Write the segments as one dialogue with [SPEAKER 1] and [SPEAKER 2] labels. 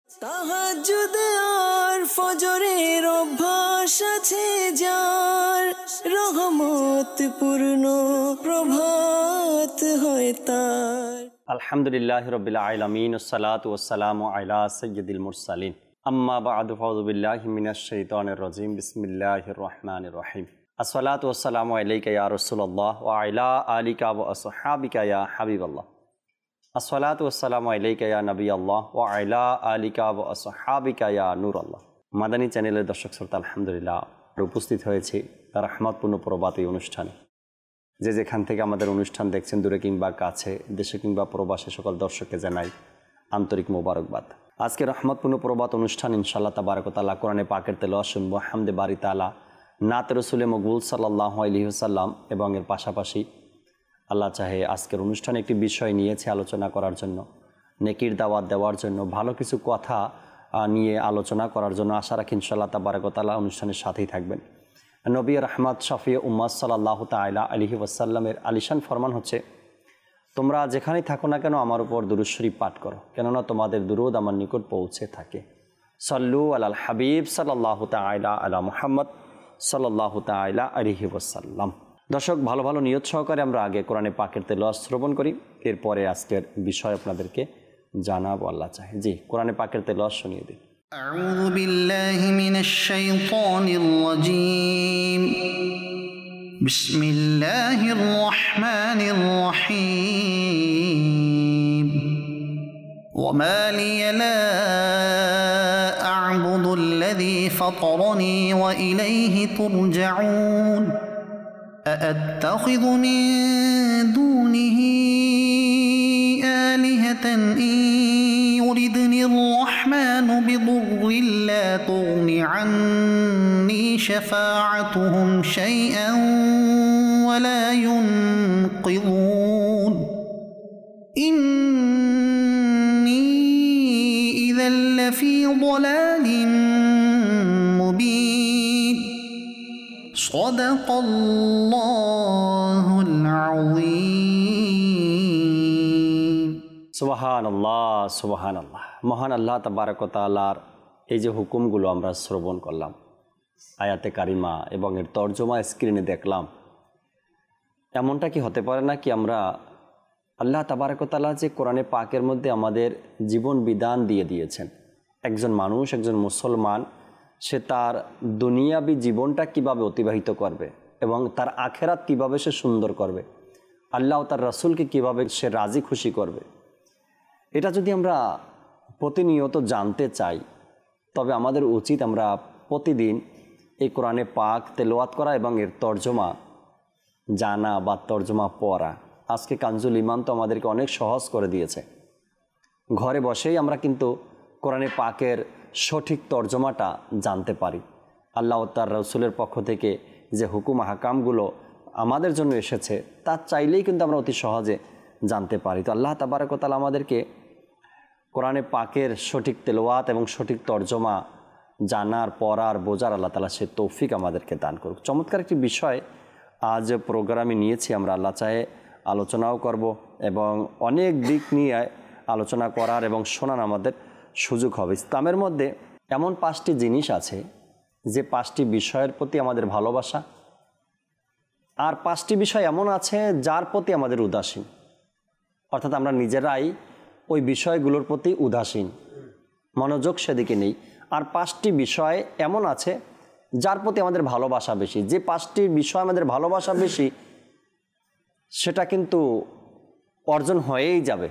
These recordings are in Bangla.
[SPEAKER 1] তাহাজ্জুদ আর ফজরের অভ্যাস আছে যার, রহমত পূর্ণ প্রভাত হয় তার।
[SPEAKER 2] আলহামদুলিল্লাহি রাব্বিল আলামিন ওয়াসসালাতু ওয়াসসালামু আলা সাইয়্যিদিল মুরসালিন আম্মা বা'দু ফাউযু বিল্লাহি মিনাশ শাইতানির রাজীম বিসমিল্লাহির রহমানির রহিম। আসসালাতু ওয়াসসালামু আলাইকা ইয়া রাসূলুল্লাহ ওয়া আলা আলিকা ওয়া আসহাবিকা ইয়া হাবিবাল্লাহ। আসসালাতু ওয়াসসালামু আলাইকা ইয়া নবিয়াল্লাহ ওয়া আলা আলিকা ওয়া আসহাবিকা ইয়া নূরাল্লাহ। মাদানী চ্যানেলের দর্শক শ্রোতা, আলহামদুলিল্লাহ উপস্থিত হয়েছি রহমতপূর্ণ প্রভাত এই অনুষ্ঠানে। যে যেখান থেকে আমাদের অনুষ্ঠান দেখছেন, দূরে কিংবা কাছে, দেশে কিংবা প্রবাসে, সকল দর্শককে জানাই আন্তরিক মোবারকবাদ। আজকে রহমতপূর্ণ প্রভাত অনুষ্ঠান ইনশাআল্লাহ তাবারক ওয়া তাআলা কোরআনে পাকের তেলাওয়াত শুনবো, হামদে বারি তাআলা, নাত রাসূলে মকবুল সাল্লাল্লাহু আলাইহি ওয়াসাল্লাম, এবং এর পাশাপাশি আল্লাহ চাহে আজকের অনুষ্ঠানে একটি বিষয় নিয়েছে আলোচনা করার জন্য, নেকির দাওয়াত দেওয়ার জন্য, ভালো কিছু কথা নিয়ে আলোচনা করার জন্য। আশা রাখি ইনশাআল্লাহ তাবারক ওয়া তাআলা অনুষ্ঠানের সাথেই থাকবেন। নবী রহমত শফি উম্মাত সাল্লাল্লাহু তাআলা আলাইহি ওয়াসাল্লামের আলিশান ফরমান হচ্ছে, তোমরা যেখানেই থাকো না কেন আমার উপর দুরূদ শরীফ পাঠ করো, কেননা তোমাদের দুরূদ আমার নিকট পৌঁছে থাকে। সল্লু আলাল হাবিব সাল্লাল্লাহু তাআলা আলা মুহাম্মদ সাল্লাল্লাহু তাআলা আলাইহি ওয়াসাল্লাম। দর্শক, ভালো ভালো নিয়ত সহকারে আমরা আগে কোরআনে পাকের তেলাওয়াত শ্রবণ করি, এরপরে আজকের বিষয় আপনাদেরকে জানাবো আল্লাহ চাহে। জি, কোরআনে পাকের তেলাওয়াত শুনিয়ে দিই।
[SPEAKER 3] أعوذ بالله من الشيطان الرجيم. بسم الله الرحمن الرحيم. وما لي لا أعبد الذي فطرني وإليه ترجعون. أأتخذ من دونه آلهة إن يردني الرحمن بضر لا تغن عني شفاعتهم شيئا ولا ينقذون. إني إذا لفي ضلال مبين. صدق الله العظيم.
[SPEAKER 2] সুবহানাল্লাহ, সুবহানাল্লাহ। মহান আল্লাহ তাবারক ওয়া তাআলার এই যে হুকুমগুলো আমরা শ্রবণ করলাম, আয়াতে কারিমা এবং এর তর্জমা স্ক্রিনে দেখলাম, এমনটা কি হতে পারে না কি আমরা আল্লাহ তাবারক ওয়া তাআলা যে কোরআনে পাকের মধ্যে আমাদের জীবন বিধান দিয়ে দিয়েছেন, একজন মানুষ, একজন মুসলমান, সে তার দুনিয়াবী জীবনটা কিভাবে অতিবাহিত করবে এবং তার আখেরাত কিভাবে সে সুন্দর করবে, আল্লাহ ও তার রাসূলকে কিভাবে সে রাজি খুশি করবে, এটা যদি আমরা প্রতিনিয়ত জানতে চাই, তবে আমাদের উচিত আমরা প্রতিদিন এই কোরআনে পাক তেলাওয়াত করা এবং এর তর্জমা জানা বা তর্জমা পড়া। আজকে কানজুল ইমান তো আমাদেরকে অনেক সহজ করে দিয়েছে। ঘরে বসেই আমরা কিন্তু কোরআনে পাকের সঠিক তর্জমাটা জানতে পারি। আল্লাহ ও তার রাসূলের পক্ষ থেকে যে হুকুম হাকামগুলো আমাদের জন্য এসেছে, তা চাইলেই কিন্তু আমরা অতি সহজে জানতে পারি। তো আল্লাহ তাবারক ওয়া তাআলা আমাদেরকে কোরআনে পাকের সঠিক তেলাওয়াত এবং সঠিক তর্জমা জানার, পড়ার, বোঝার আল্লাহ তাআলা সে তৌফিক আমাদেরকে দান করুক। চমৎকার একটি বিষয় আজ প্রোগ্রামে নিয়েছি আমরা, আল্লাহ চাহে আলোচনাও করব এবং অনেক দিক নিয়ে আলোচনা করার এবং শোনার আমাদের সুযোগ হবে। ইসলামের মধ্যে এমন 5টি জিনিস আছে যে 5টি বিষয়ের প্রতি আমাদের ভালোবাসা, আর 5টি বিষয় এমন আছে যার প্রতি আমাদের উদাসীন, অর্থাৎ আমরা নিজেরাই ওই বিষয়গুলোর প্রতি উদাসীন, মনোযোগ সেদিকে নেই। আর 5টি বিষয় এমন আছে যার প্রতি আমাদের ভালোবাসা বেশি। যে 5টি বিষয় আমাদের ভালোবাসা বেশি, সেটা কিন্তু অর্জন হয়েই যাবে।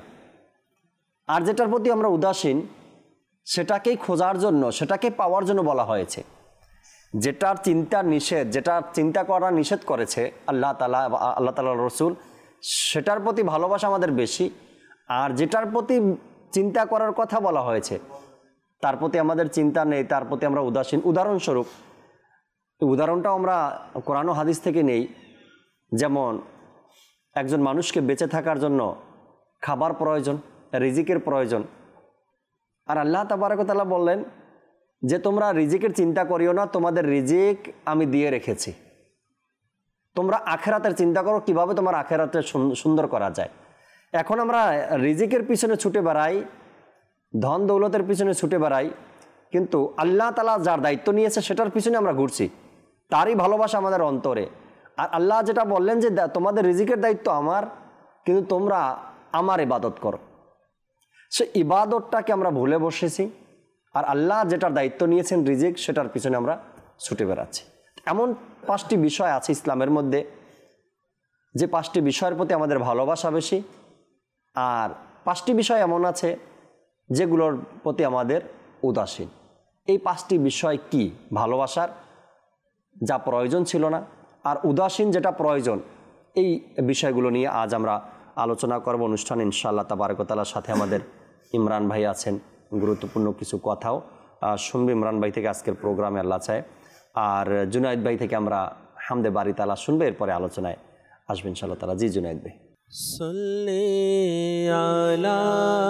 [SPEAKER 2] আর যেটার প্রতি আমরা উদাসীন, সেটাকেই খোঁজার জন্য, সেটাকে পাওয়ার জন্য বলা হয়েছে। যেটার চিন্তার নিষেধ, যেটা চিন্তা করা নিষেধ করেছে আল্লাহ তাআলার রাসূল, সেটার প্রতি ভালোবাসা আমাদের বেশি। আর যেটার প্রতি চিন্তা করার কথা বলা হয়েছে, তার প্রতি আমাদের চিন্তা নেই, তার প্রতি আমরা উদাসীন। উদাহরণস্বরূপ, উদাহরণটাও আমরা কোরআন ও হাদিস থেকে নেই। যেমন একজন মানুষকে বেঁচে থাকার জন্য খাবার প্রয়োজন, রিজিকের প্রয়োজন। আর আল্লাহ তাবারক ওয়া তাআলা বললেন যে তোমরা রিজিকের চিন্তা করিও না, তোমাদের রিজিক আমি দিয়ে রেখেছি। তোমরা আখেরাতের চিন্তা করো, কিভাবে তোমার আখেরাতে সুন্দর করা যায়। এখন আমরা রিজিকের পিছনে ছুটে বেড়াই, ধন দৌলতের পিছনে ছুটে বেড়াই, কিন্তু আল্লাহ তাআলা যার দায়িত্ব নিয়েছে সেটার পিছনে আমরা ঘুরছি, তারই ভালোবাসা আমাদের অন্তরে। আর আল্লাহ যেটা বললেন যে তোমাদের রিজিকের দায়িত্ব আমার, কিন্তু তোমরা আমার ইবাদত করো, সে ইবাদতটাকে আমরা ভুলে বসেছি। আর আল্লাহ যেটার দায়িত্ব নিয়েছেন রিজিক, সেটার পিছনে আমরা ছুটে বেড়াচ্ছি। এমন 5টি বিষয় আছে ইসলামের মধ্যে, যে 5টি বিষয়ের প্রতি আমাদের ভালোবাসা বেশি, আর 5টি বিষয় এমন আছে যেগুলোর প্রতি আমাদের উদাসীন। এই 5টি বিষয় কি? ভালোবাসার যা প্রয়োজন ছিল না, আর উদাসীন যেটা প্রয়োজন, এই বিষয়গুলো নিয়ে আজ আমরা আলোচনা করব অনুষ্ঠান ইনশাআল্লাহ তাবারক ওয়া তাআলার সাথে আমাদের ইমরান ভাই আছেন, গুরুত্বপূর্ণ কিছু কথাও শুনবে ইমরান ভাই থেকে আজকের প্রোগ্রামে আল্লাহ চায়। আর জুনায়েদ ভাই থেকে আমরা হামদে বারি তাআলা শুনবে, এরপরে আলোচনায় আসবে ইনশাআল্লাহ তাআলা। জি জুনায়েদ ভাই।
[SPEAKER 4] সাল্লি আলা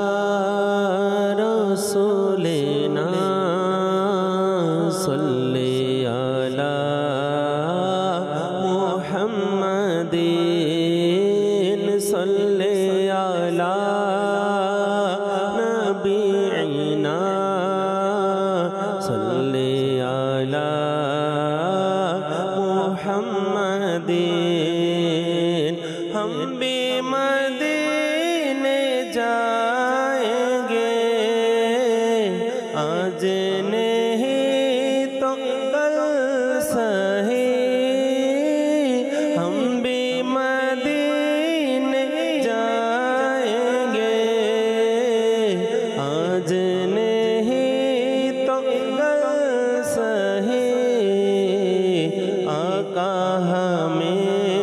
[SPEAKER 4] রাসূলিনা সাল্লি আলা মুহাম্মাদিন সাল্লি আলা নবিয়িনা সাল্লি আলা মুহাম্মাদিন। हम भी मदीने जाएंगे, आज नहीं तो कल सही। हम भी मदीने जाएंगे, आज नहीं तो कल सही। आका हमें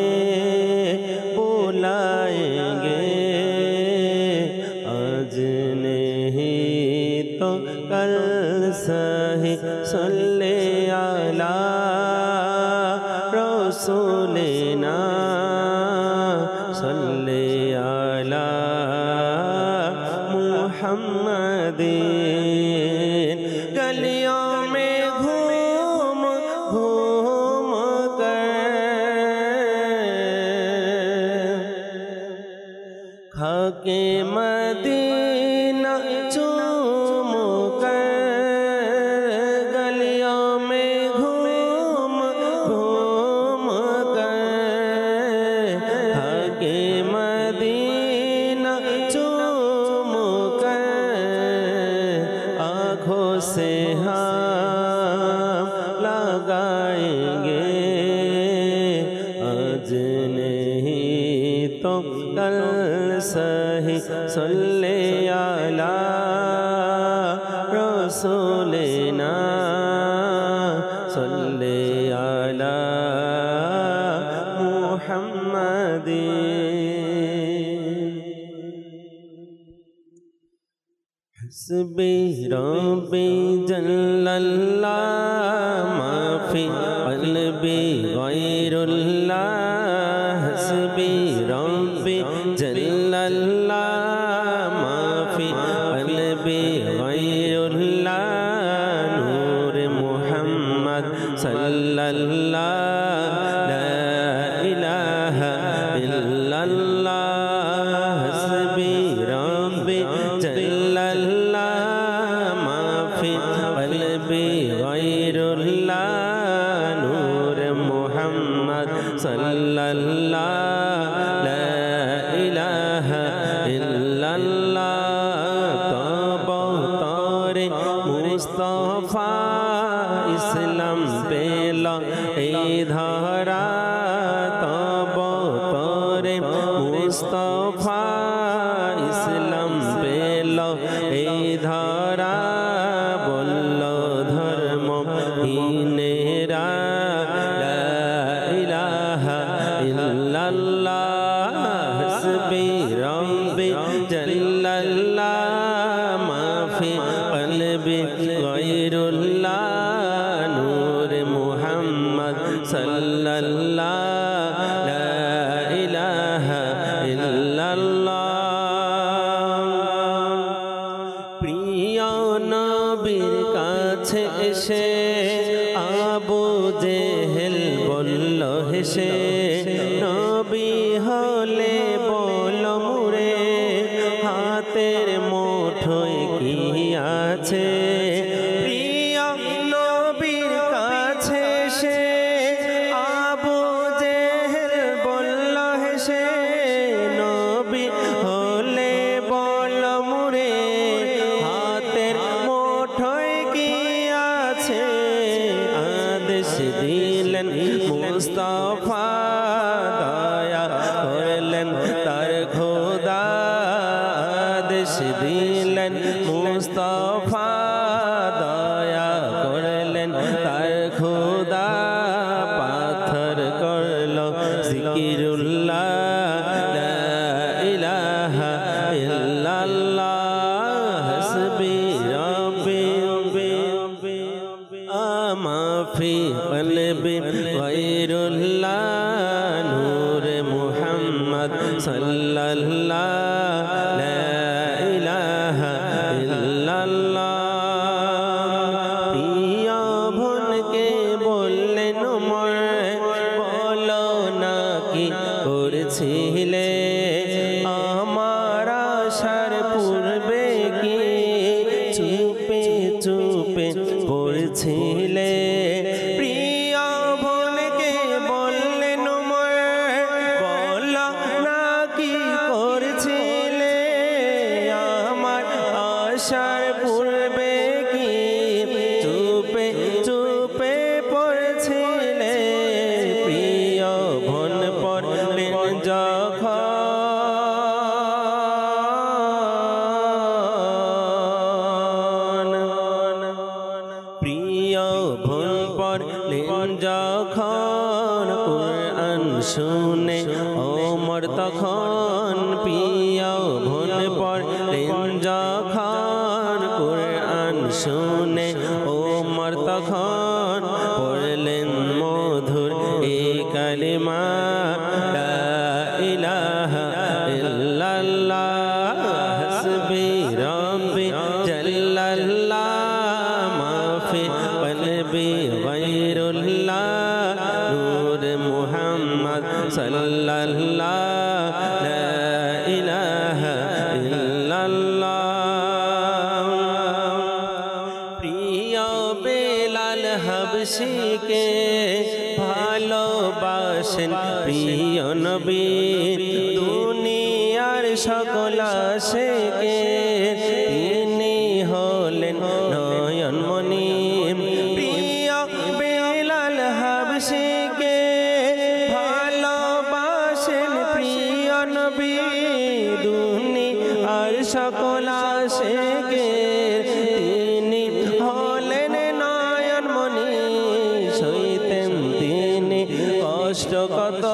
[SPEAKER 4] बुलाएंगे, आज नहीं तो कल सही। सल्ले अला रसूलिना सल्ले अला मुहम्मदिन। गलियों में घूम घूम खाके मदीना चूम कर, गलियों में घूम घूम कर खाके मदीना चूम कर, आँखों से हम लगाएंगे, आज नहीं तो कल सही। सल्ले अला रसूलिना सल्ले अला मुहम्मदिन। हस्बी रब्बी जल्लल्लाह मा फी क़ल्बी गैरुल्लाह। हस्बी रब्बी जल्लल्लाह मा फी क़ल्बी गैरुल्लाह। नूर मुहम्मद सल्लल्लाह ला इलाहा इल्लल्लाह। हस्बी रब्बी जल्लल्लाह मा फी क़ल्बी गैरुल्लाह। नूर मुहम्मद सल्लल्लाह ला इलाहा इल्लल्लाह। तौबा तौरे मुस्तफा इस्लाम पेला ए धारा। तौबा तौरे मुस्तफा इस्लाम पेला ए धारा। बोलो धर्म हीनेरा ला इलाहा इल्लल्लाह। हस्बी रब्बी जल्लल्लाह मा फी क़ल्बी गैरुल्लाह। नूर मुहम्मद सल्लल्लाह ला इलाहा इल्लल्लाह। প্রিয় নবীর কাছে এসে আবু জেহেল বলল হেসে, নবী হলে বল মুরে হাতের মুঠোয় কি দিলেন মুস্তাফা দয়া করলেন তার খোদা আদেশ দিলেন মুস্তাফা দয়া করলেন তার খোদা পাথর করলো জিকিরুল্লাহ লা ইলাহা ইল্লাল্লাহ হাসবি রাব্বি আমা ফি কলবি গায়রুল্লাহ নূর মুহাম্মদ সাল্লাল্লাহ লা ইলাহা ইল্লাল্লাহ প্রিয় বোনকে বললেন মোর বলো না কি করছিলে আমার আসার পূর্বে কি চুপে চুপে পড়ছিলে প্রিয় বোনকে বললেন মোর বলো না কি করছিলে আমার আসার পূর্বে কি চুপে চুপে পড়ছিলে প্রিয় বোন পড়লেন যখন প্রিয় বোন পড়লেন যখন কুরআন শুনে ওমর তখন প্রিয় বোন পড়লেন যখন কুরআন শুনে ওমর তখন পড়লেন মধুর এই কালিমা লা ইলাহা ইল্লাল্লাহ হাসবি রাব্বি জাল্লাল্লাহ মা ফি কলবি গায়রুল্লাহ নূর মুহাম্মদ সাল্লাল্লাহ লা ইলাহা ইল্লাল্লাহ প্রিয় বেলাল হাবশিকে ভালোবাসেন প্রিয় নবী দুনিয়ার সকল আশিকে তিনি হলেন নয়নমণি প্রিয় বেলাল হাবশিকে ভালোবাসেন প্রিয় নবী দুনিয়ার সকল আশিকে তিনি হলেন নয়নমণি সইতেন তিনি কষ্ট কত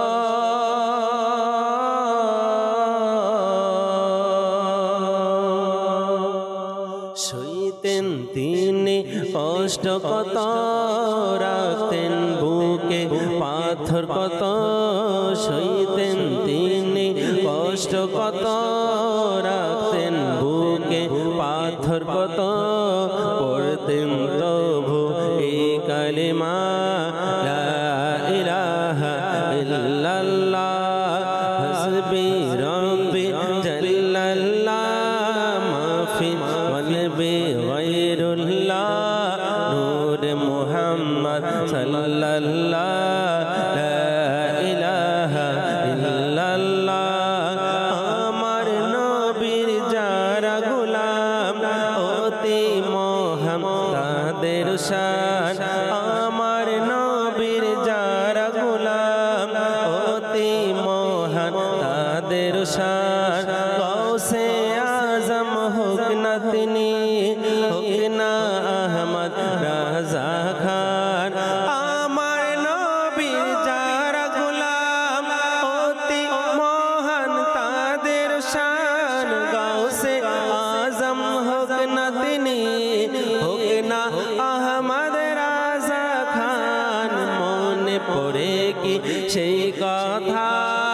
[SPEAKER 4] সইতেন তিনি কষ্ট কত রাখতেন বুকে পাথর কত সইতেন তিনি কষ্ট কত রাখতেন বুকে পাথর কত পড়তেন তবু এই কালিমা লা ইলাহা ইল্লাল্লাহ হাসবি রাব্বি জাল্লাল্লাহ মা ফি কলবি গায়রুল্লাহ নূর মুহাম্মদ সাল্লাল্লাহ লা ইলাহা ইল্লাল্লাহ আমার নবীর যারা গোলাম অতি মহান তাদের শান আমার নবীর যারা গোলাম অতি মহান তাদের শান গৌসে আজম হোক না তিনি হোক না আহমদ রাজা খান আমার নবীর যারা গোলাম অতি মহান তাদের শান গৌসে আজম হোক না তিনি হোক না আহমদ রাজা খান মনে পড়ে কি সেই কথা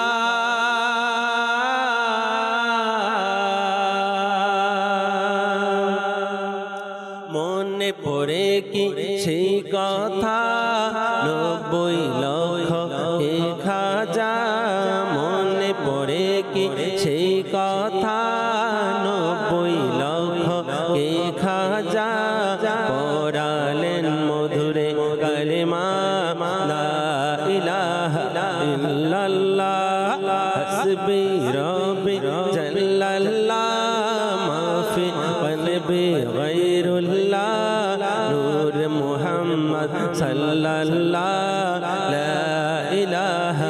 [SPEAKER 4] মনে পড়ে কি সেই কথা ৯০ লক্ষ ১,০০০ মনে পড়ে কি সেই কথা ৯০ লক্ষ ১,০০০ পড়ালেন মধুরে কালিমা লা ইলাহা ইল্লাল্লাহ হাসবি রাব্বি জাল্লাল্লাহ মা ফি কলবি গায়রুল্লাহ নূর মুহাম্মদ মুহাম্মদ সাল্লাল্লাহু লা ইলাহা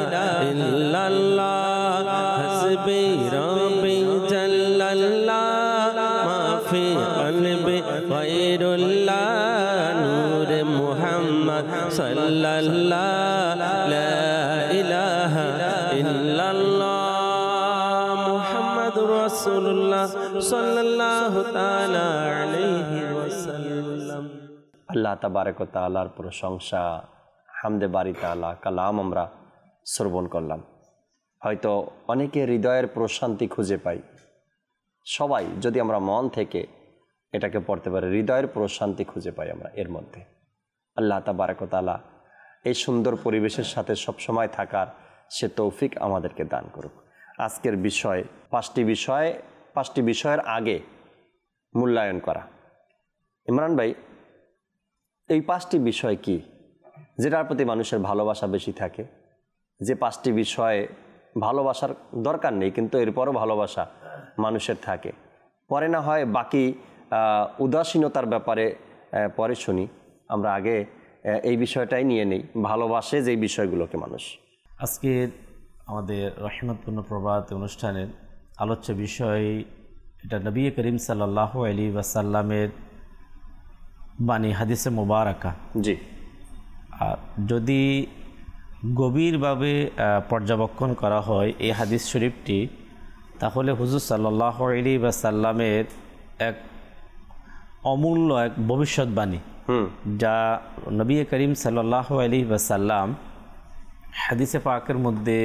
[SPEAKER 4] ইল্লাল্লাহ হাসবি রব্বি জাল্লাল্লাহ মা ফি কলবি গায়রুল্লাহ নূর মুহাম্মদ সাল্লাল্লাহু লা ইলাহা ইল্লাল্লাহ মুহাম্মাদুর রাসূলুল্লাহ সাল্লাল্লাহু তাআলা আলাইহি ওয়াসাল্লাম।
[SPEAKER 2] আল্লাহ তাবারক ওয়া তাআলার প্রশংসা, হামদে বারি তাআলা কালাম আমরা শ্রবণ করলাম। হয়তো অনেকে হৃদয়ের প্রশান্তি খুঁজে পাই। সবাই যদি আমরা মন থেকে এটাকে পড়তে পারি, হৃদয়ের প্রশান্তি খুঁজে পাই আমরা এর মধ্যে। আল্লাহ তাবারক ওয়া তাআলা এই সুন্দর পরিবেশের সাথে সবসময় থাকার সে তৌফিক আমাদেরকে দান করুক। আজকের বিষয় পাঁচটি বিষয়ের আগে মূল্যায়ন করা। ইমরান ভাই, এই 5টি বিষয় কি যেটার প্রতি মানুষের ভালোবাসা বেশি থাকে? যে 5টি বিষয়ে ভালোবাসার দরকার নেই কিন্তু এরপরও ভালোবাসা মানুষের থাকে, পরে না হয় বাকি উদাসীনতার ব্যাপারে পরে শুনি। আমরা আগে এই বিষয়টাই নিয়ে নেই, ভালোবাসে যেই বিষয়গুলোকে মানুষ।
[SPEAKER 5] আজকে আমাদের রহমতপূর্ণ প্রভাত অনুষ্ঠানের আলোচ্য বিষয় এটা নবী করিম সাল্লাল্লাহু আলাইহি ওয়াসাল্লামের বাণী, হাদিসে মুবারাকা।
[SPEAKER 2] জি।
[SPEAKER 5] আর যদি গভীরভাবে পর্যবেক্ষণ করা হয় এই হাদিস শরীফটি, তাহলে হুজুর সাল্লাল্লাহু আলাইহি ওয়াসাল্লামের এক অমূল্য এক ভবিষ্যৎবাণী, যা নবী করিম সাল্লাল্লাহু আলাইহি ওয়াসাল্লাম হাদিসে পাকের মধ্যে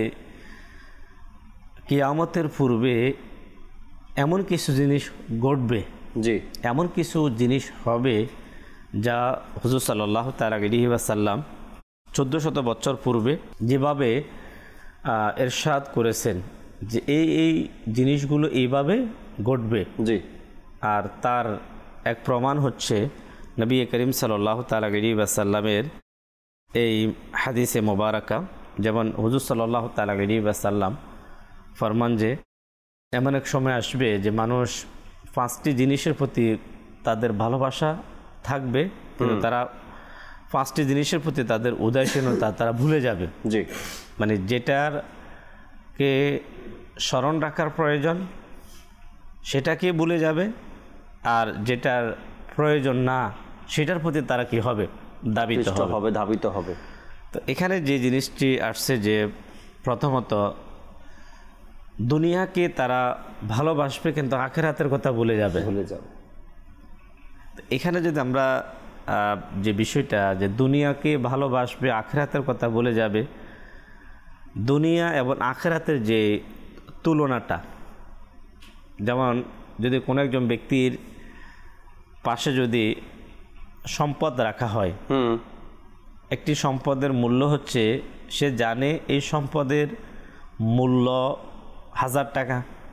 [SPEAKER 5] কিয়ামতের পূর্বে এমন কিছু জিনিস ঘটবে,
[SPEAKER 2] জি,
[SPEAKER 5] এমন কিছু জিনিস হবে যা হুজুর সাল্লাল্লাহু তাআলা আলাইহি ওয়াসাল্লাম 1400 বছর পূর্বে যেভাবে ইরশাদ করেছেন যে এই জিনিসগুলো এইভাবে ঘটবে।
[SPEAKER 2] জি।
[SPEAKER 5] আর তার এক প্রমাণ হচ্ছে নবী করিম সাল্লাল্লাহু তাআলা আলাইহি ওয়াসাল্লামের এই হাদিসে মুবারাকা। যেমন হুজুর সাল্লাল্লাহু তাআলা আলাইহি ওয়াসাল্লাম ফরমান যে এমন এক সময় আসবে যে মানুষ 5টি জিনিসের প্রতি তাদের ভালোবাসা থাকবে, কিন্তু তারা 5টি জিনিসের প্রতি তাদের উদাসীনতা তারা ভুলে যাবে।
[SPEAKER 2] জি।
[SPEAKER 5] মানে যেটাকে স্মরণ রাখার প্রয়োজন সেটাকে ভুলে যাবে, আর যেটার প্রয়োজন না সেটার প্রতি তারা কি হবে, ধাবিত হবে। তো এখানে যে জিনিসটি আসছে যে প্রথমত দুনিয়াকে তারা ভালোবাসবে কিন্তু আখিরাতের কথা ভুলে যাবে। এখানে যদি আমরা যে বিষয়টা যে দুনিয়াকে ভালোবাসবে আখিরাতের কথা ভুলে যাবে, দুনিয়া এবং আখিরাতের যে তুলনাটা, যেমন যদি কোনো একজন ব্যক্তির পাশে যদি সম্পদ রাখা হয়, একটি সম্পদের মূল্য হচ্ছে, সে জানে এই সম্পদের মূল্য 1000 টাকা,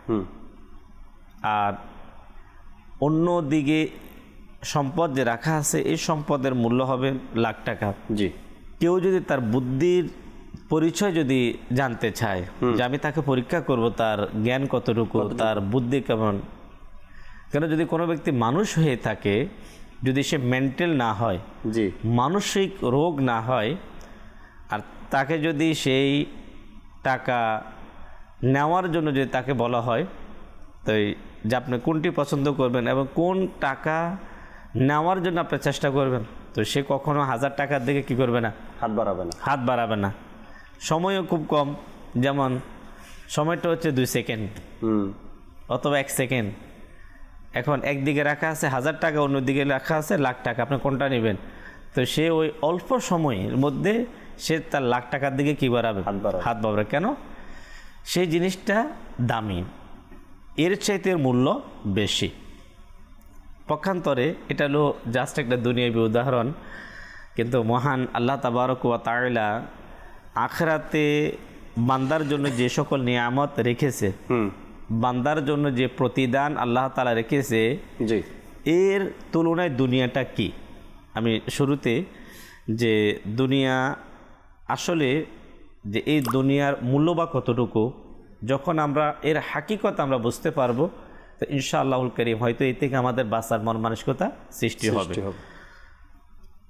[SPEAKER 5] আর অন্য দিকে সম্পদ যে রাখা আছে এই সম্পদের মূল্য হবে লাখ টাকা।
[SPEAKER 2] জি।
[SPEAKER 5] কেউ যদি তার বুদ্ধির পরিচয় যদি জানতে চায় যে আমি তাকে পরীক্ষা করব তার জ্ঞান কতটুকু, তার বুদ্ধি কেমন, কেন যদি কোনো ব্যক্তি মানুষ হয়ে থাকে, যদি সে মেন্টাল না হয়,
[SPEAKER 2] জি,
[SPEAKER 5] মানসিক রোগ না হয়, আর তাকে যদি সেই টাকা নেওয়ার জন্য যদি তাকে বলা হয় তো যে আপনি কোনটি পছন্দ করবেন এবং কোন টাকা নেওয়ার জন্য আপনি চেষ্টা করবেন, তো সে কখনো 1000 টাকার দিকে কি করবে না, হাত বাড়াবে না। সময়ও খুব কম, যেমন সময়টা হচ্ছে 2 সেকেন্ড অথবা 1 সেকেন্ড। এখন একদিকে রাখা আছে 1000 টাকা, অন্যদিকে রাখা আছে লাখ টাকা, আপনি কোনটা নেবেন? তো সে ওই অল্প সময়ের মধ্যে সে তার লাখ টাকার দিকে কী বাড়াবে, হাত বাড়াবে। কেন? সেই জিনিসটা দামি, এর চাইতে এর মূল্য বেশি। পক্ষান্তরে এটা হলো জাস্ট একটা দুনিয়াবী উদাহরণ, কিন্তু মহান আল্লাহ তাবারক ওয়া তাআলা আখিরাতে বান্দার জন্য যে সকল নিয়ামত রেখেছে, বান্দার জন্য যে প্রতিদান আল্লাহ তাআলা রেখেছে, এর তুলনায় দুনিয়াটা কি? আমি শুরুতে যে দুনিয়া আসলে যে এই দুনিয়ার মূল্য বা কতটুকু, যখন আমরা এর হাকিকত আমরা বুঝতে পারবো, তো ইনশাআল্লাহুল কারীম হয়তো এই থেকে আমাদের বাঁচার মন মানসিকতা সৃষ্টি হবে।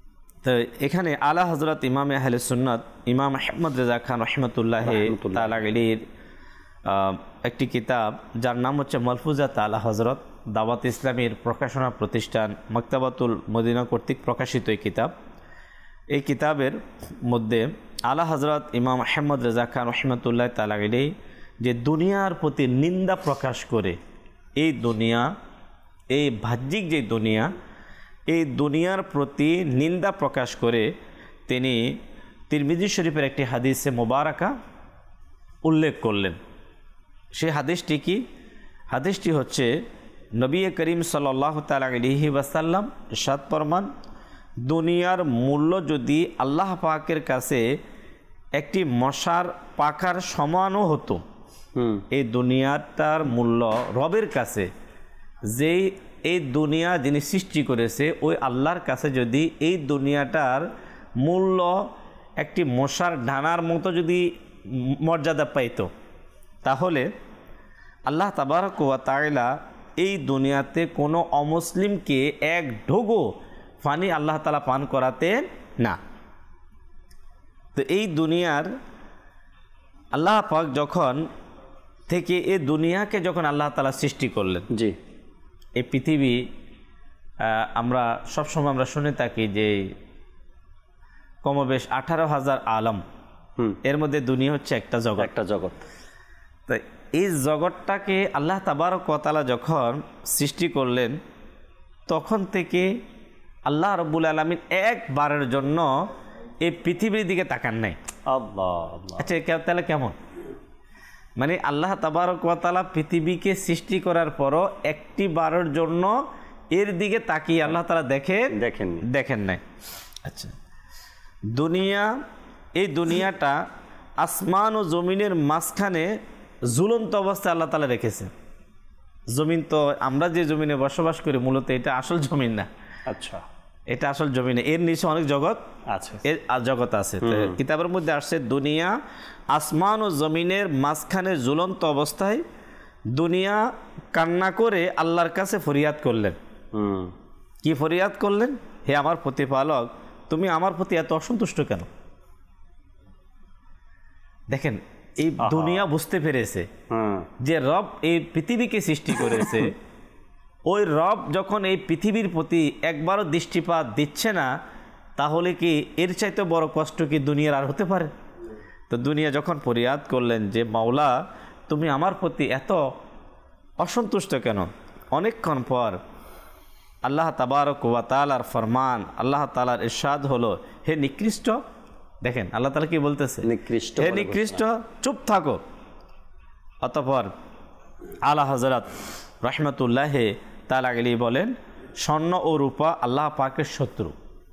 [SPEAKER 5] তো এখানে আলা হজরত ইমাম আহলে সুন্নাত ইমাম আহমদ রেজা খান রহমতুল্লাহ তাআলা আলাইহির একটি কিতাব যার নাম হচ্ছে মালফুজাত আলা হজরত, দাওয়াত ইসলামীর প্রকাশনা প্রতিষ্ঠান মাকতাবাতুল মদিনা কর্তৃক প্রকাশিত এই কিতাব। এই কিতাবের মধ্যে আলা হজরত ইমাম আহমদ রেজা খান রহমতুল্লাহ তাআলা আলাইহি যে দুনিয়ার প্রতি নিন্দা প্রকাশ করে, এই দুনিয়া, এই বাহ্যিক যে দুনিয়া, এই দুনিয়ার প্রতি নিন্দা প্রকাশ করে তিনি তিরমিজি শরীফের একটি হাদিসে মোবারকা উল্লেখ করলেন। সেই হাদিসটি কি? হাদিসটি হচ্ছে নবী করিম সাল্লাল্লাহু তাআলা আলাইহি ওয়াসাল্লাম ইরশাদ ফরমান, দুনিয়ার মূল্য যদি আল্লাহ পাকের কাছে একটি মশার পাখার সমানও হতো, এই দুনিয়াটার মূল্য রবের কাছে, যেই এই দুনিয়া যিনি সৃষ্টি করেছে ওই আল্লাহর কাছে যদি এই দুনিয়াটার মূল্য একটি মশার ডানার মতো যদি মর্যাদা পাইত, তাহলে আল্লাহ তাবারক ওয়া তাআলা এই দুনিয়াতে কোনো অমুসলিমকে এক ঢোগো পানি আল্লাহ তাআলা পান করাতেন না। তো এই দুনিয়ার আল্লাহ পাক যখন থেকে এই দুনিয়াকে যখন আল্লাহ তাআলা সৃষ্টি করলেন,
[SPEAKER 2] জি,
[SPEAKER 5] এই পৃথিবী আমরা সবসময় আমরা শুনে থাকি যে কমবেশ 18,000 আলম, এর মধ্যে দুনিয়া হচ্ছে একটা জগৎ। তো এই জগৎটাকে আল্লাহ তাবারক ওয়া তাআলা যখন সৃষ্টি করলেন, তখন থেকে আল্লাহ রাব্বুল আলামিন একবারের জন্য এই পৃথিবীর দিকে তাকান নাই। আচ্ছা, তাহলে কেমন? মানে আল্লাহ তাবারক ওয়া তাআলা পৃথিবীকে সৃষ্টি করার পরও একটি বারের জন্য এর দিকে তাকিয়ে আল্লাহ তাআলা দেখেন নাই। আচ্ছা, দুনিয়া, এই দুনিয়াটা আসমান ও জমিনের মাঝখানে ঝুলন্ত অবস্থায় আল্লাহ তাআলা রেখেছে। জমিন তো আমরা যে জমিনে বসবাস করি মূলত এটা আসল জমিন না।
[SPEAKER 2] আচ্ছা,
[SPEAKER 5] এটা আসল জমিনে, এর নিচে অনেক জগৎ আছে। কিতাবের মধ্যে আসছে দুনিয়া আসমান ও জমিনের মাঝখানে ঝুলন্ত অবস্থায় দুনিয়া কান্না করে আল্লাহর কাছে ফরিয়াদ করলেন। কি ফরিয়াদ করলেন? হে আমার প্রতিপালক, তুমি আমার প্রতি এত অসন্তুষ্ট কেন? দেখেন, এই দুনিয়া বুঝতে পেরেছে যে রব এই পৃথিবীকে সৃষ্টি করেছে, ওই রব যখন এই পৃথিবীর প্রতি একবারও দৃষ্টিপাত দিচ্ছে না, তাহলে কি এর চাইতে বড় কষ্ট কি দুনিয়ার আর হতে পারে? তো দুনিয়া যখন ফরিয়াদ করলেন যে মাওলা, তুমি আমার প্রতি এত অসন্তুষ্ট কেন? অনেকক্ষণ পর আল্লাহ তাবারক ওয়া তাআলার ফরমান, আল্লাহ তাআলার ইরশাদ হলো, হে নিকৃষ্ট, দেখেন আল্লাহ তাআলা কি বলতেছে, হে নিকৃষ্ট, চুপ থাকো। অতঃপর আলা হযরত রহমতুল্লাহ তাআলা আলাইহি বলেন, স্বর্ণ ও রূপা আল্লাহ পাকের শত্রু।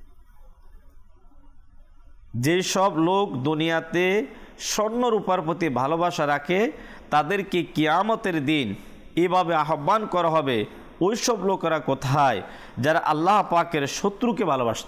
[SPEAKER 5] যে সব লোক দুনিয়াতে স্বর্ণ রূপার প্রতি ভালোবাসা রাখে, তাদেরকে কিয়ামতের দিন এভাবে আহ্বান করা হবে, ওই সব লোকেরা কোথায় যারা আল্লাহ পাকের শত্রুকে ভালোবাসত।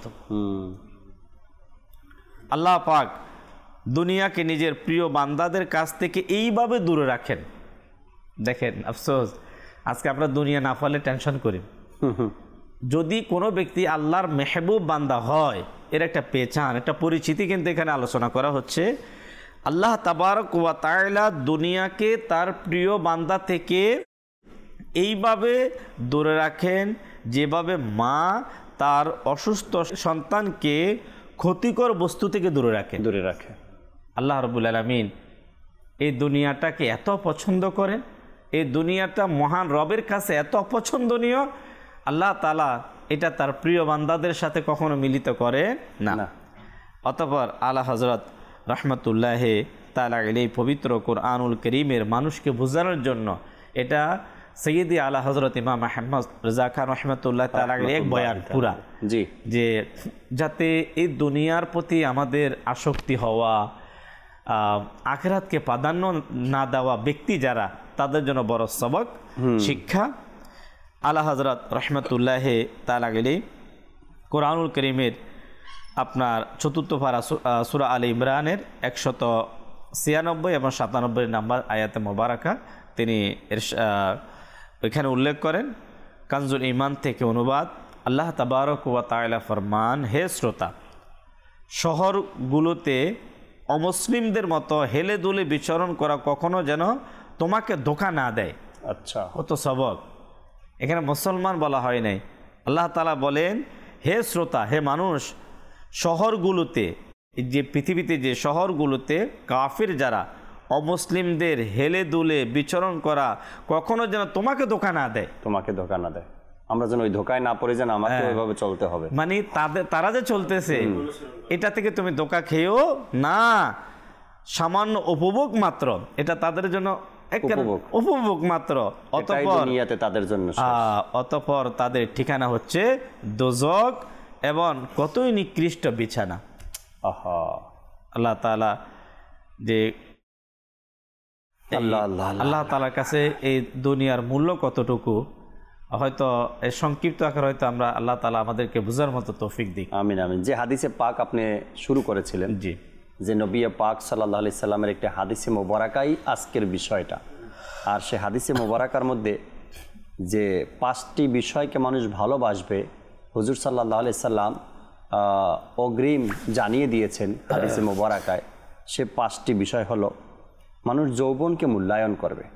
[SPEAKER 5] আল্লাহ পাক দুনিয়াকে নিজের প্রিয় বান্দাদের কাছ থেকে এইভাবে দূরে রাখেন। দেখেন আফসোস, আজকে আমরা দুনিয়া না পালে টেনশন করি। যদি কোনো ব্যক্তি আল্লাহর মেহবুব বান্দা হয়, এর একটা পেছান, একটা পরিচিতি কিন্তু এখানে আলোচনা করা হচ্ছে। আল্লাহ তাবারক ওয়া তাআলা দুনিয়াকে তার প্রিয় বান্দা থেকে এইভাবে দূরে রাখেন, যেভাবে মা তার অসুস্থ সন্তানকে ক্ষতিকর বস্তু থেকে দূরে রাখে। আল্লাহ রাব্বুল আলামিন এই দুনিয়াটাকে এত পছন্দ করেন, এই দুনিয়াটা মহান রবের কাছে এত অপছন্দনীয়, আল্লাহ তাআলা এটা তার প্রিয় বান্দাদের সাথে কখনো মিলিত করে না। অতঃপর আলা হযরত রহমতুল্লাহ তাআলা আলাইহি পবিত্র কোরআনুল কারীমের মানুষকে বোঝানোর জন্য এটা সৈয়দি আলা হযরত ইমাম আহমদ রেজা খান রহমতুল্লাহ তাআলা আলাইহি এক বয়ান পুরা, যে যাতে এই দুনিয়ার প্রতি আমাদের আসক্তি হওয়া, আখিরাতকে প্রাধান্য না দেওয়া ব্যক্তি যারা, তাদের জন্য বড় সবক শিক্ষা। আলা হযরত রহমতুল্লাহ তাআলা আলাইহি কোরআনুল কারীমের আপনার ৪র্থ পারা সূরা আলে ইমরানের ১৯৬ এবং ৯৭ নম্বর আয়াতে মোবারকা তিনি এখানে উল্লেখ করেন। কানজুল ঈমান থেকে অনুবাদ, আল্লাহ তাবারক ওয়া তাআলা ফরমান, হে শ্রোতা, শহরগুলোতে অমুসলিমদের মতো হেলে দুলে বিচরণ করা কখনো যেন তোমাকে ধোঁকা না দেয়।
[SPEAKER 2] আচ্ছা,
[SPEAKER 5] কত সবক! এখানে মুসলমান বলা হয় নাই। আল্লাহ তাআলা বলেন, হে শ্রোতা, হে মানুষ, শহরগুলোতে, যে পৃথিবীতে যে শহরগুলোতে কাফির যারা অমুসলিমদের হেলে দুলে বিচরণ করা কখনো যেন তোমাকে ধোঁকা না দেয়।
[SPEAKER 2] তোমাকে ধোঁকা না দেয়, আমরা যেন ওই ধোঁকায় না পড়ে, যেন আমাকে ওইভাবে চলতে হবে।
[SPEAKER 5] মানে তারা যে চলতেছে এটা থেকে তুমি ধোঁকা খেয়েও না, সামান্য উপভোগ মাত্র, এটা তাদের জন্য উপভোগ মাত্র। অতঃপর তাদের ঠিকানা হচ্ছে দোজখ এবং কতই নিকৃষ্ট বিছানা। আল্লাহ তাআলা যে আল্লাহ তাআলার কাছে এই দুনিয়ার মূল্য কতটুকু, হয়তো এই সংক্ষিপ্ত আকার হয়তো আমরা আল্লাহ তাআলা আমাদেরকে বোঝার মতো তৌফিক দিক।
[SPEAKER 2] আমিন আমিন। যে হাদিসে পাক আপনি শুরু করেছিলেন,
[SPEAKER 5] জি,
[SPEAKER 2] যে নবী পাক সাল্লাল্লাহু আলাইহি সাল্লামের একটি হাদিসে মোবারকাই আজকের বিষয়টা। আর সে হাদিসে মোবারকার মধ্যে যে 5টি বিষয়কে মানুষ ভালোবাসবে, হুজুর সাল্লাল্লাহু আলাইহি সাল্লাম অগ্রিম জানিয়ে দিয়েছেন হাদিসে মোবারকায়। সে 5টি বিষয় হলো, মানুষ যৌবনকে মূল্যায়ন করবে,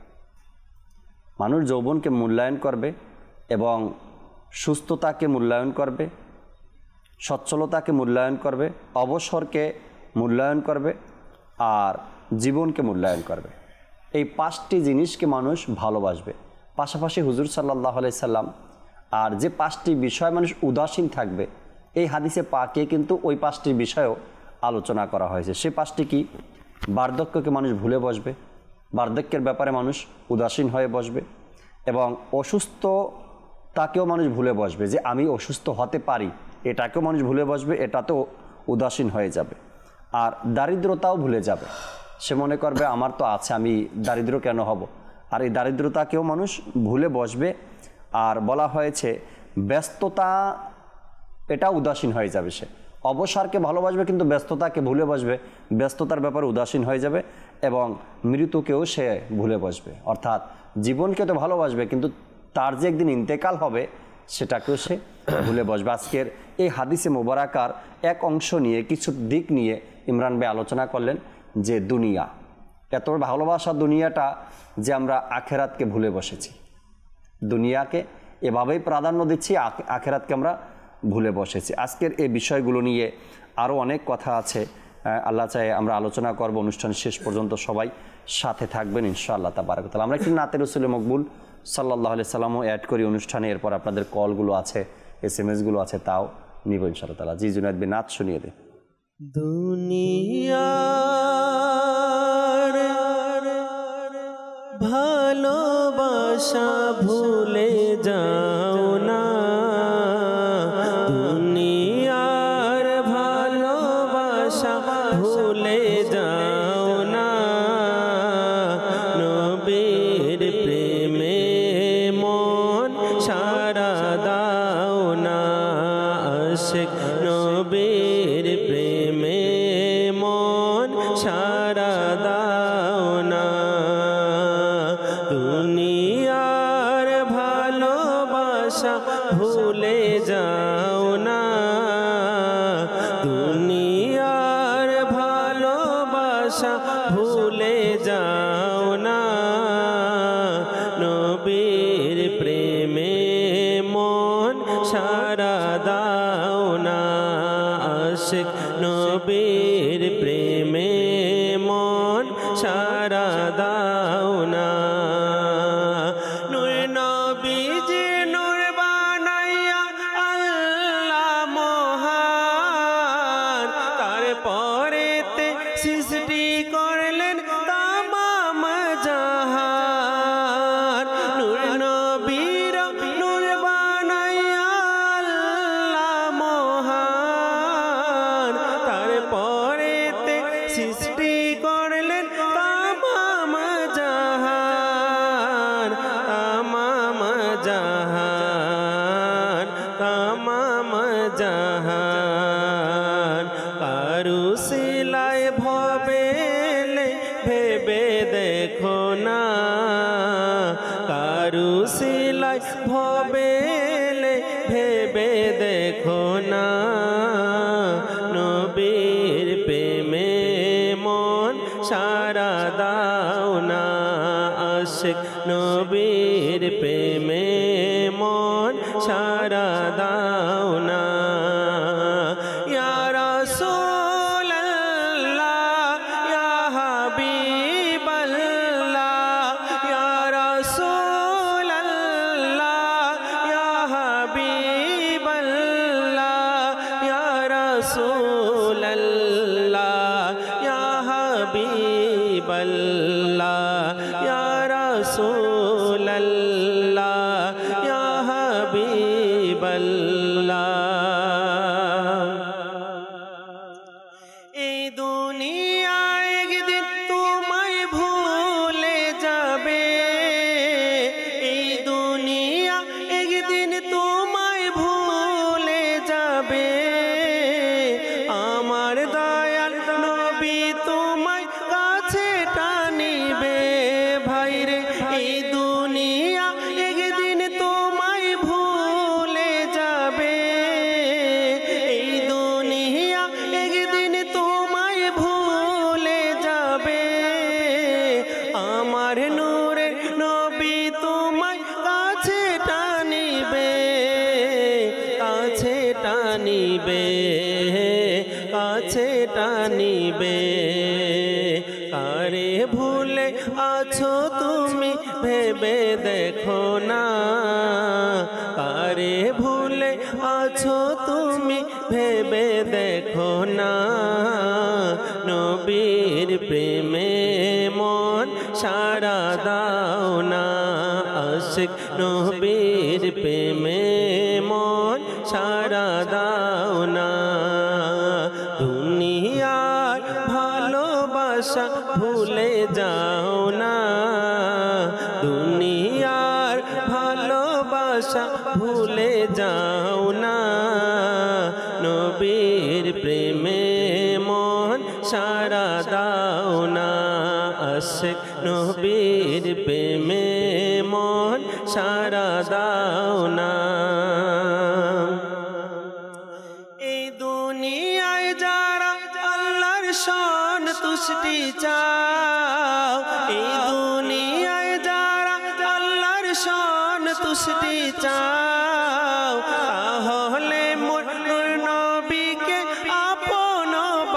[SPEAKER 2] মানুষ যৌবনকে মূল্যায়ন করবে এবং সুস্থতাকে মূল্যায়ন করবে, সচ্ছলতাকে মূল্যায়ন করবে, অবসরকে মূল্যায়ন করবে আর জীবনকে মূল্যায়ন করবে। এই 5টি জিনিসকে মানুষ ভালোবাসবে। পাশাপাশি হুজুর সাল্লাল্লাহু আলাইহি সাল্লাম আর যে 5টি বিষয় মানুষ উদাসীন থাকবে, এই হাদিসে পাকে কিন্তু ওই 5টি বিষয়ও আলোচনা করা হয়েছে। সেই 5টি কি? বার্ধক্যকে মানুষ ভুলে বসবে, বার্ধক্যের ব্যাপারে মানুষ উদাসীন হয়ে বসবে, এবং অসুস্থতাকেও মানুষ ভুলে বসবে, যে আমি অসুস্থ হতে পারি এটাকেও মানুষ ভুলে বসবে, এটাতেও উদাসীন হয়ে যাবে। আর দারিদ্রতাও ভুলে যাবে, সে মনে করবে আমার তো আছে, আমি দারিদ্র কেন হব। আর এই দারিদ্রতাকেও মানুষ ভুলে বসবে। আর বলা হয়েছে ব্যস্ততা, এটা উদাসীন হয়ে যাবে। সে অবসরকে ভালোবাসবে কিন্তু ব্যস্ততাকে ভুলে বসবে, ব্যস্ততার ব্যাপারে উদাসীন হয়ে যাবে, এবং মৃত্যুকেও সে ভুলে বসবে। অর্থাৎ জীবনকে তো ভালোবাসবে কিন্তু তার যে একদিন ইন্তেকাল হবে সেটাকেও সে ভুলে বসবে। আজকের এই হাদিসে মোবারকার এক অংশ নিয়ে, কিছু দিক নিয়ে ইমরান ভাই আলোচনা করলেন, যে দুনিয়া, এত ভালোবাসা দুনিয়াটা যে আমরা আখেরাতকে ভুলে বসেছি, দুনিয়াকে এভাবেই প্রাধান্য দিচ্ছি, আখেরাতকে আমরা ভুলে বসেছি। আজকের এই বিষয়গুলো নিয়ে আরও অনেক কথা আছে, আল্লাহ চায় আমরা আলোচনা করব। অনুষ্ঠান শেষ পর্যন্ত সবাই সাথে থাকবেন ইনশাআল্লাহ তাবারাক ওয়া তাআলা। আমরা একটু নাতে রাসূল মকবুল সাল্লাল্লাহু আলাইহি সাল্লামও অ্যাড করি অনুষ্ঠানে, এরপর আপনাদের কলগুলো আছে, SMS-গুলো আছে, তাও নিব ইনশাআল্লাহ তাআলা। জি জুনায়েদ ভাই, নাত শুনিয়ে দে।
[SPEAKER 4] দুনিয়ার ভালোবাসা ভুলে যাও না, দুনিয়ার ভালোবাসা ভুলে যাও না, নবীর প্রেমে মন সারা দাও না, আশিক নবীর প্রেমে মন সারা দাও না, দুনিয়ার ভালোবাসা ভুলে যাও না, দুনিয়ার ভালোবাসা ভুলে যাও না, নবীর প্রেমে মন সারা দাও না, আশিক নবীর প্রেমে মন সারা দাও না। নূর নবীজি নূর বানাইয়া আল্লাহ মহান, তারপরেতে সৃষ্টি করলেন তামাম জাহান। নূর নবীর নূর বানাইয়া আল্লাহ মহান, তারপরেতে সৃষ্টি করলেন তামাম জাহান, তামাম জাহান, তামাম জাহান। কারু সিলাই ভবেলে ভেবে দেখো না, কারু সিলাই ভবেলে ভেবে দেখো না, নবী আশিক নবীর প্রেমে মন সারা দাও না ইয়া রাসূলুল্লাহ ইয়া হাবিবাল্লাহ ইয়া রাসূলুল্লাহ ইয়া হাবিবাল্লাহ ইয়া রাসূলুল্লাহ ইয়া হাবিবাল্লাহ ইয়া রাসূলুল্লাহ ইয়া হাবিবাল্লাহ এই দুনিয়া একদিন তোমায় ভুলে যাবে এই দুনিয়া একদিন তোমায় ভুলে যাবে আমার দয়াল নবী তোমায় কাছে টানিবে ভাইরে এই দুনিয়া একদিন তোমায় ভুলে যাবে এই দুনিয়া একদিন তোমায় ভুলে যাবে আমার নূরের নবী তোমায় কাছে টানিবে কাছে টানিবে কাছে টানিবে কারে ভুলে আছো তুমি ভেবে দেখো না কারে ভুলে আছো তুমি ভেবে দেখো না নবীর প্রেমে মন সারা দাও না আশিক নবীর প্রেমে মন সারা দাও না দুনিয়ার ভালোবাসা ভুলে যাও না দুনিয়ার ভালোবাসা ভুলে যাও না নবীর প্রেমে মন সারা দাও না আশিক নবীর প্রেমে মন সারা দাও না এই দুনিয়ায় যারা আল্লাহর সন্তুষ্টি চাও এই দুনিয়ায় যারা আল্লাহর সন্তুষ্টি চাও তাহলে মোর নবীকে আপন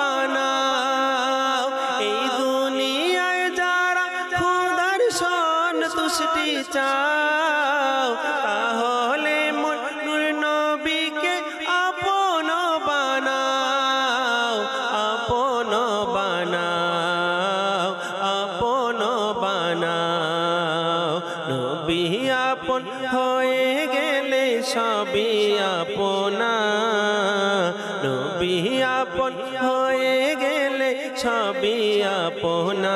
[SPEAKER 4] বানাও এই দুনিয়ায় যারা খোদার সন্তুষ্টি চাও তাহলে মোর নবীকে আপন বানাও আপন বানাও আপন বানাও নবী আপন হয়ে গেলে সবই আপনা নবী আপন হয়ে গেলে সবই আপনা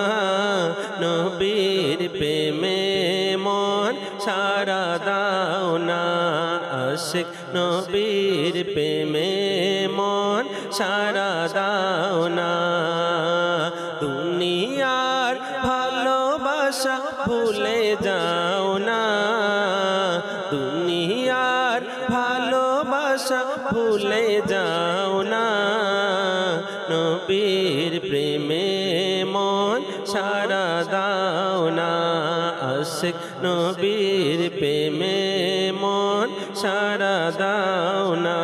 [SPEAKER 4] নবীর প্রেমে মন সারা দাও না আশিক নবীর প্রেমে মন সারা দাও না দুনিয়ার ভালোবাসা ভুলে যাও না দুনিয়ার ভালোবাসা ভুলে যাও না নবীর প্রেমে মন সারা দাও না আশিক নবীর প্রেমে মন সারা দাও না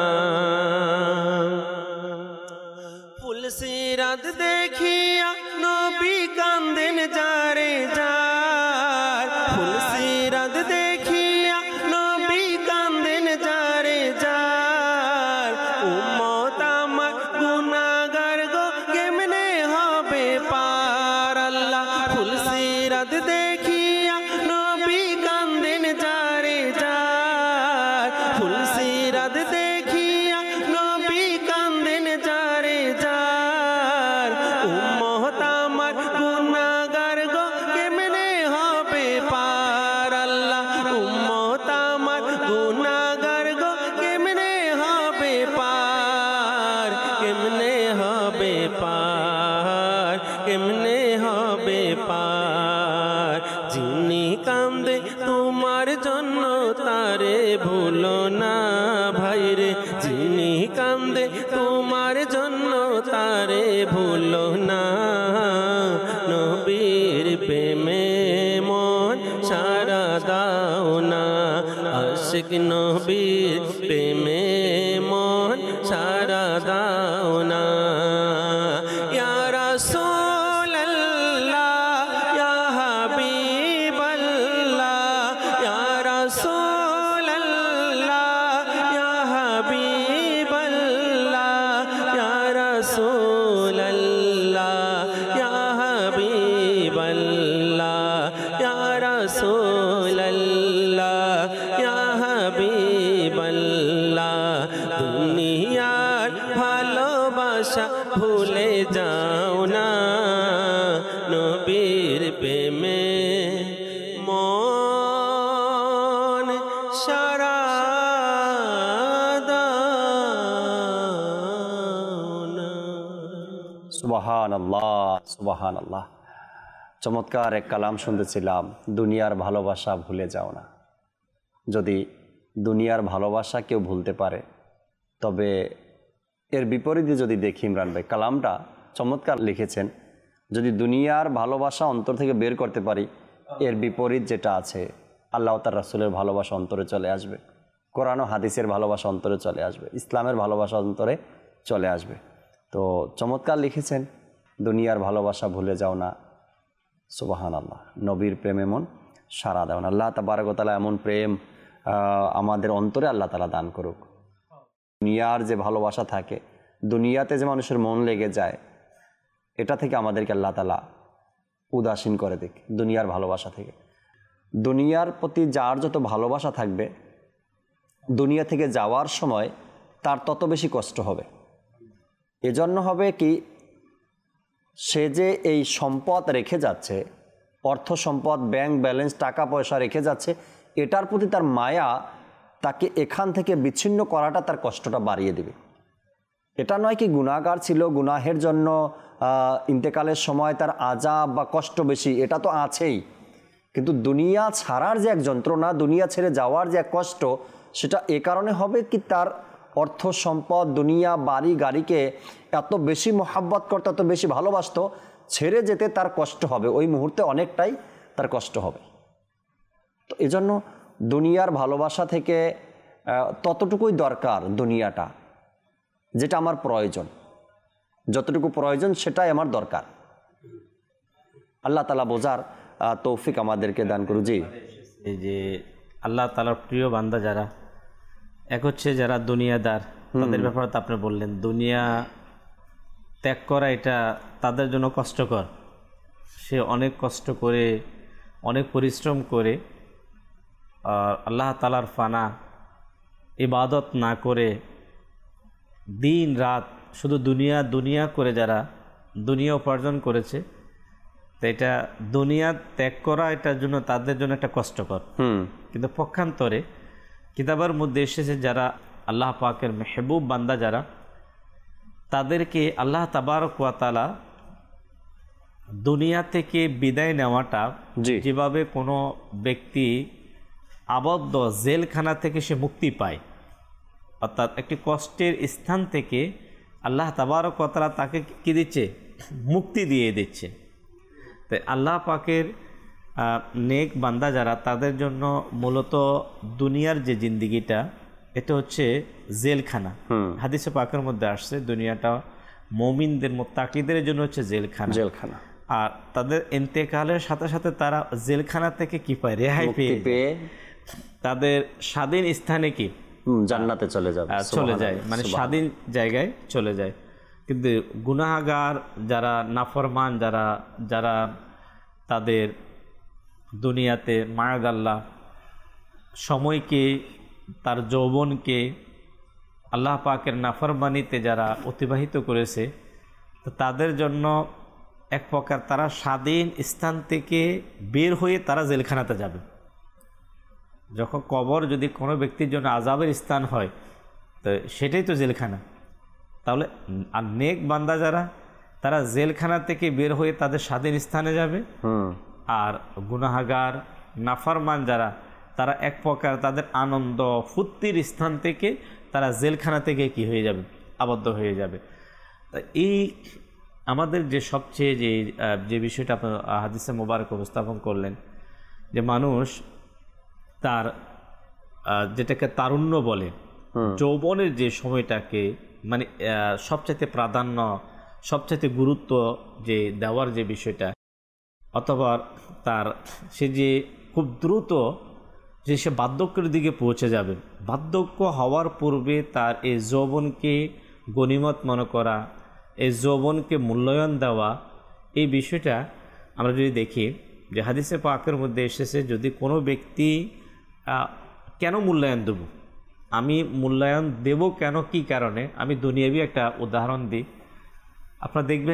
[SPEAKER 4] ফুলসিরাত দেখিয়া নবী কান্দেন যারে যার ফুলসিরাত দেখিয়া নবী কান্দেন যারে যার উম্মত আমার গুনাহগার গো কেমনে হবে পার আল্লাহ ফুলসিরাত দেখিয়া নবী কান্দেন যারে যার ফুলসিরাত দেখিয়া নবী কান্দেন যারে যার উম্মত আমার গুনাহগার গো কেমনে হবে পার আল্লাহ উম্মত আমার গুনাহগার গো কেমনে হবে পার কেমনে হবে পার কেমনে হবে পার যিনি কান্দে তোমার জন্য তারে ভুলো না ভাইরে যিনি কান্দে তোমার জন্য তারে ভুলো না নবীর প্রেমে মন নবীর প্রেমে মন সারা দাও না ইয়া রাসূলুল্লাহ ইয়া হাবিবাল্লাহ ইয়া রাসূলুল্লাহ ইয়া হাবিবাল্লাহ ইয়া রাসূলুল্লাহ ইয়া হাবিবাল্লাহ ইয়া রাসূলুল্লাহ ইয়া হাবিবাল্লাহ দুনিয়ার ভালোবাসা ভুলে যাও না নবীর প্রেমে মন সারা দাও না।
[SPEAKER 2] সুবহানাল্লাহ, সুবহানাল্লাহ। চমৎকার এক কালাম শুনতেছিলাম, দুনিয়ার ভালোবাসা ভুলে যাও না। যদি দুনিয়ার ভালোবাসা কেউ ভুলতে পারে, তবে এর বিপরীতে যদি দেখি, ইমরান ভাই কালামটা চমৎকার লিখেছেন, যদি দুনিয়ার ভালোবাসা অন্তর থেকে বের করতে পারি, এর বিপরীত যেটা আছে, আল্লাহ তার রাসূলের ভালোবাসা অন্তরে চলে আসবে, কোরআন ও হাদিসের ভালোবাসা অন্তরে চলে আসবে, ইসলামের ভালোবাসা অন্তরে চলে আসবে। তো চমৎকার লিখেছেন, দুনিয়ার ভালোবাসা ভুলে যাও না, সুবহানাল্লাহ, নবীর প্রেমে মন সারা দাও না। আল্লাহ তাবারক ওয়া তাআলা এমন প্রেম আমাদের অন্তরে আল্লাহ তাআলা দান করুক। দুনিয়ার যে ভালোবাসা থাকে, দুনিয়াতে যে মানুষের মন লেগে যায়, এটা থেকে আমাদেরকে আল্লাহ তাআলা উদাসীন করে দিক, দুনিয়ার ভালোবাসা থেকে। দুনিয়ার প্রতি যার যত ভালোবাসা থাকবে, দুনিয়া থেকে যাওয়ার সময় তার তত বেশি কষ্ট হবে। এজন্য হবে কি, সে যে এই সম্পদ রেখে যাচ্ছে, অর্থ সম্পদ, ব্যাংক ব্যালেন্স, টাকা পয়সা রেখে যাচ্ছে, এটার প্রতি তার মায়া তাকে এখান থেকে বিচ্ছিন্ন করাটা তার কষ্টটা বাড়িয়ে দেবে। এটা নয় কি গুনাহগার ছিল, গুনাহের জন্য ইন্তেকালের সময় তার আযাব বা কষ্ট বেশি, এটা তো আছেই, কিন্তু দুনিয়া ছাড়ার যে এক যন্ত্রণা, দুনিয়া ছেড়ে যাওয়ার যে এক কষ্ট, সেটা এ কারণে হবে কি, তার অর্থ সম্পদ, দুনিয়া, বাড়ি গাড়িকে এত বেশি মোহাব্বত করতে, এত বেশি ভালোবাসতো, ছেড়ে যেতে তার কষ্ট হবে, ওই মুহূর্তে অনেকটাই তার কষ্ট হবে। তো এজন্য দুনিয়ার ভালোবাসা থেকে ততটুকুই দরকার, দুনিয়াটা যেটা আমার প্রয়োজন, যতটুকু প্রয়োজন সেটাই আমার দরকার। আল্লাহ তাআলা বোঝার তৌফিক আমাদেরকে দান করুন। জি,
[SPEAKER 5] এই যে আল্লাহ তাআলার প্রিয় বান্দা যারা, এক হচ্ছে যারা দুনিয়াদার, তাদের ব্যাপারে তো আপনি বললেন, দুনিয়া ত্যাগ করা এটা তাদের জন্য কষ্টকর। সে অনেক কষ্ট করে, অনেক পরিশ্রম করে আল্লাহ তাআলার ফানা ইবাদত না করে দিন রাত শুধু দুনিয়া দুনিয়া করে যারা দুনিয়া উপার্জন করেছে, তো এটা দুনিয়া ত্যাগ করা এটার জন্য তাদের জন্য একটা কষ্টকর। কিন্তু পক্ষান্তরে কিতাবের মধ্যে এসেছে যারা আল্লাহ পাকের মেহবুব বান্দা যারা, তাদেরকে আল্লাহ তাবারক ওয়া তাআলা দুনিয়া থেকে বিদায় নেওয়াটা, যেভাবে কোনো ব্যক্তি আবদ্ধ জেলখানা থেকে সে মুক্তি পায়, অর্থাৎ একটি কষ্টের স্থান থেকে আল্লাহ তাবারক ওয়া তাআলা তাকে কি দিচ্ছে, মুক্তি দিয়ে দিচ্ছে। তাই আল্লাহ পাকের নেক বান্দা যারা, তাদের জন্য মূলত দুনিয়ার যে জিন্দিগিটা, এটা হচ্ছে জেলখানা। হাদিসে পাকের মধ্যে আসছে, দুনিয়াটা মুমিনদের, মুত্তাকিদের জন্য হচ্ছে জেলখানা। আর তাদের ইন্তেকালের সাথে সাথে তারা জেলখানা থেকে কি পায়, রেহাই পেয়ে তাদের স্বাধীন স্থানে কি
[SPEAKER 2] জান্নাতে চলে যায়,
[SPEAKER 5] মানে স্বাধীন জায়গায় চলে যায়। কিন্তু গুনাহগার যারা, নাফরমান যারা, যারা তাদের দুনিয়াতে মায়াদাল্লাহ সময়কে, তার যৌবনকে আল্লাহ পাকের নাফরমানিতে যারা অতিবাহিত করেছে, তো তাদের জন্য এক প্রকার তারা স্বাধীন স্থান থেকে বের হয়ে তারা জেলখানাতে যাবে। যখন কবর যদি কোনো ব্যক্তির জন্য আযাবের স্থান হয়, তো সেটাই তো জেলখানা। তাহলে আর নেক বান্দা যারা, তারা জেলখানা থেকে বের হয়ে তাদের স্বাধীন স্থানে যাবে। আর গুনাহগার নাফরমান যারা, তারা এক প্রকার তাদের আনন্দ ফুর্তির স্থান থেকে তারা জেলখানা থেকে কি হয়ে যাবে, আবদ্ধ হয়ে যাবে। তা এই আমাদের যে সবচেয়ে যে বিষয়টা আপনার হাদিসে মোবারক উপস্থাপন করলেন, যে মানুষ তার যেটাকে তারুণ্য বলে, যৌবনের যে সময়টাকে মানে সবচাইতে প্রাধান্য, সবচাইতে গুরুত্ব যে দেওয়ার যে বিষয়টা, অথবা তার সে যে খুব দ্রুত যে সে বার্ধক্যের দিকে পৌঁছে যাবে, বার্ধক্য হওয়ার পূর্বে তার এই যৌবনকে গনিমত মনে করা, এই যৌবনকে মূল্যায়ন দেওয়া, এই বিষয়টা আমরা যদি দেখি যে হাদিসে পাকের মধ্যে এসেছে, যদি কোনো ব্যক্তি কেন মূল্যায়ন দেব, আমি মূল্যায়ন দেব কেন, কি কারণে, আমি দুনিয়াবি একটা উদাহরণ দিই। আপনারা দেখবেন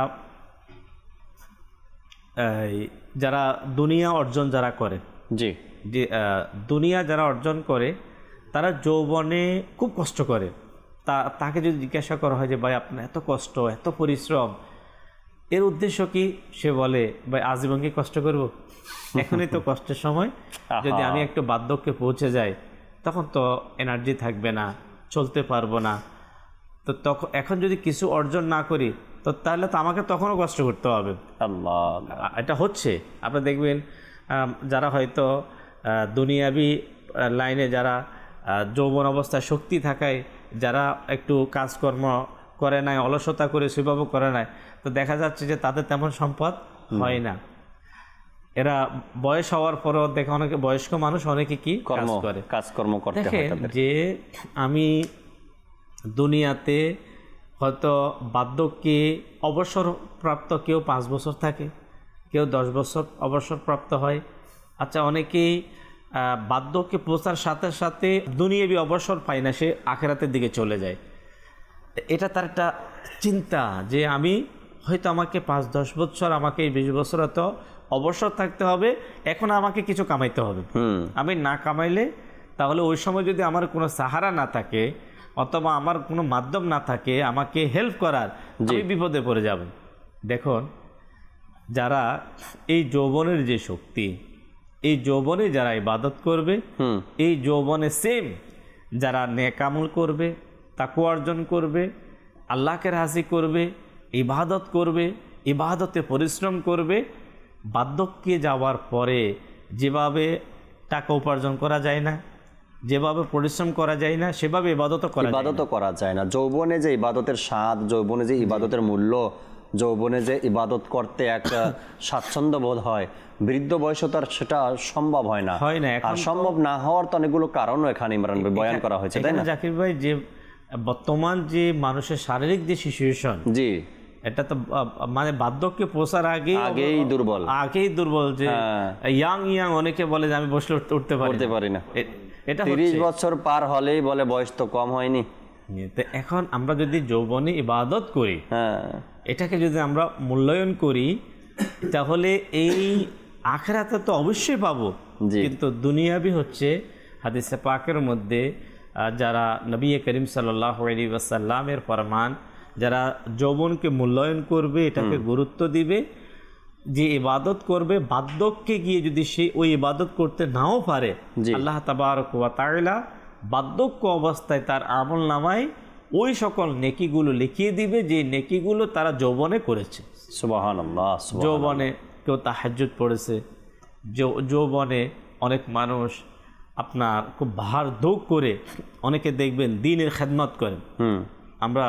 [SPEAKER 5] যারা দুনিয়া অর্জন যারা করে,
[SPEAKER 2] জি,
[SPEAKER 5] যে দুনিয়া যারা অর্জন করে তারা যৌবনে খুব কষ্ট করে। তাকে যদি জিজ্ঞাসা করা হয় যে ভাই আপনার এত কষ্ট, এত পরিশ্রম, এর উদ্দেশ্য কি, সে বলে ভাই আজীবন কি কষ্ট করব, এখনই তো কষ্টের সময়, যদি আমি একটু বার্ধক্যে পৌঁছে যাই তখন তো এনার্জি থাকবে না, চলতে পারবো না, তো তখন এখন যদি কিছু অর্জন না করি তো তাহলে তো আমাকে তখনও কষ্ট করতে হবে।
[SPEAKER 2] আল্লাহ,
[SPEAKER 5] এটা হচ্ছে আপনারা দেখবেন যারা হয়তো দুনিয়াবি লাইনে, যারা যৌবন অবস্থায় শক্তি থাকায় যারা একটু কাজকর্ম করে নাই, অলসতা করে সেভাবে করে নাই, তো দেখা যাচ্ছে যে তাদের তেমন সম্পদ হয় না। এরা বয়স হওয়ার পরও দেখা অনেকে বয়স্ক মানুষ অনেকে কি
[SPEAKER 2] কাজকর্ম করতে হয়।
[SPEAKER 5] দেখেন যে আমি দুনিয়াতে হয়তো বার্ধক্যে অবসরপ্রাপ্ত কেউ 5 বছর থাকে, কেউ 10 বছর অবসরপ্রাপ্ত হয়। আচ্ছা, অনেকেই বার্ধক্যে পৌঁছার সাথে সাথে দুনিয়াবি অবসর পায় না, সে আখেরাতের দিকে চলে যায়। এটা তার একটা চিন্তা যে আমি হয়তো আমাকে 5-10 বছর, আমাকে 20 বছর তো অবসর থাকতে হবে, এখন আমাকে কিছু কামাইতে হবে। আমি না কামাইলে তাহলে ওই সময় যদি আমার কোনো সাহারা না থাকে অথবা আমার কোনো মাধ্যম না থাকে আমাকে হেল্প করার, আমি বিপদে পড়ে যাব। দেখুন, যারা এই যৌবনের যে শক্তি, এই যৌবনে যারা ইবাদত করবে, এই যৌবনে সেম যারা নেক আমল করবে, তাকওয়া অর্জন করবে, আল্লাহকে রাজি করবে, ইবাদত করবে, ইবাদতে পরিশ্রম করবে, বার্ধক্যে যাওয়ার পরে যেভাবে টাকা উপার্জন করা যায় না, যেভাবে পরিশ্রম করা যায় না, সেভাবে ইবাদতও
[SPEAKER 2] করা যায় না। যৌবনে যে ইবাদতের স্বাদ, যৌবনে যে ইবাদতের মূল্য, যৌবনে যে ইবাদত করতে একটা স্বাচ্ছন্দ্য বোধ হয়, বৃদ্ধ বয়সে তার সেটা সম্ভব হয় না। আর সম্ভব না হওয়ার তো অনেকগুলো কারণও এখানে ইমরান ভাই বয়ান করা হয়েছে, তাই না
[SPEAKER 5] জাকির ভাই? যে বর্তমান যে মানুষের শারীরিক যে সিচুয়েশন, জি, এটা তো মানে বার্ধক্যে পৌঁছার আগেই দুর্বল, যে ইয়াং অনেকে বলে যে আমি বসলে উঠতে পারি না। এটা
[SPEAKER 2] 30 বছর পার হলেই বলে বয়স তো কম হয়নি।
[SPEAKER 5] এখন আমরা যদি যৌবনে ইবাদত করি, এটাকে যদি আমরা মূল্যায়ন করি, তাহলে এই আখিরাতে তো অবশ্যই পাবো। কিন্তু দুনিয়াবি হচ্ছে হাদিসে পাকের মধ্যে যারা নবী করিম সাল্লাল্লাহু আলাইহি ওয়াসাল্লামের ফরমান, যারা যৌবনকে মূল্যায়ন করবে, এটাকে গুরুত্ব দিবে, যে ইবাদত করবে, বার্ধক্যে গিয়ে যদি সে ওই ইবাদত করতে নাও পারে, আল্লাহ তাবারক ওয়া তাআলা বার্ধক্য অবস্থায় তার আমল নামায় ওই সকল নেকিগুলো লিখিয়ে দিবে যে নেকিগুলো তারা যৌবনে করেছে।
[SPEAKER 2] সুবহানাল্লাহ।
[SPEAKER 5] যৌবনে কেউ তাহাজ্জুদ পড়েছে, যৌবনে অনেক মানুষ আপনার খুব ভার দৌড় করে অনেকে দেখবেন দ্বীনের খেদমত করেন। আমরা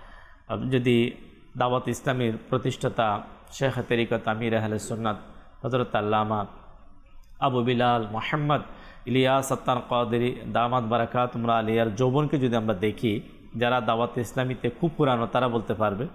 [SPEAKER 5] যদি দাওয়াত ইসলামীর প্রতিষ্ঠাতা শেখ তরিকত আমির আহলে সুন্নাত হযরত আল্লামা আবু বিলাল মোহাম্মদ ইলিয়াস আত্তার কাদেরী দামাত বারাকাতুহুম আলিয়ার যৌবনকে যদি আমরা দেখি, যারা দাওয়াত ইসলামীতে খুব পুরানো তারা বলতে পারবে,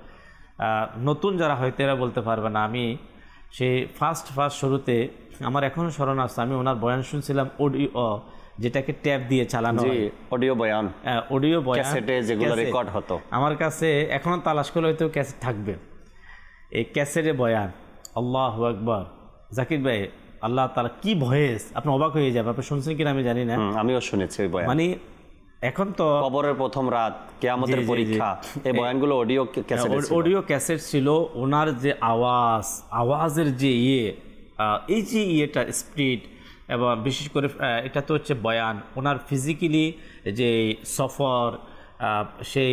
[SPEAKER 5] নতুন যারা হয়তো এরা বলতে পারবে না। আমি সেই ফার্স্ট শুরুতে আমার এখনও স্মরণ আছে, আমি ওনার বয়ান শুনছিলাম, অডিও যেটাকে ট্যাপ দিয়ে চালানো হয়, অডিও বয়ান ক্যাসেটে যেগুলো রেকর্ড হতো। আমার কাছে এখনও তালাশ করলে হয়তো ক্যাসেট থাকবে, এই ক্যাসেটে বয়ান। আল্লাহু আকবার। জাকির ভাই, আল্লাহ তাআলা কি ভয়েস, আপনি অবাক হয়ে যাবেন। আপনি শুনছেন কিনা আমি জানি না, আমিও শুনেছি ওই বয়ান। মানে এখন তো কবরের প্রথম রাত, কিয়ামতের পরীক্ষা, এই বয়ানগুলো অডিও ক্যাসেট ছিল। ওনার যে আওয়াজের যে এই যে ইয়েটা স্পিড, এবং বিশেষ করে এটা তো হচ্ছে বয়ান, ওনার ফিজিক্যালি যে সফর, সেই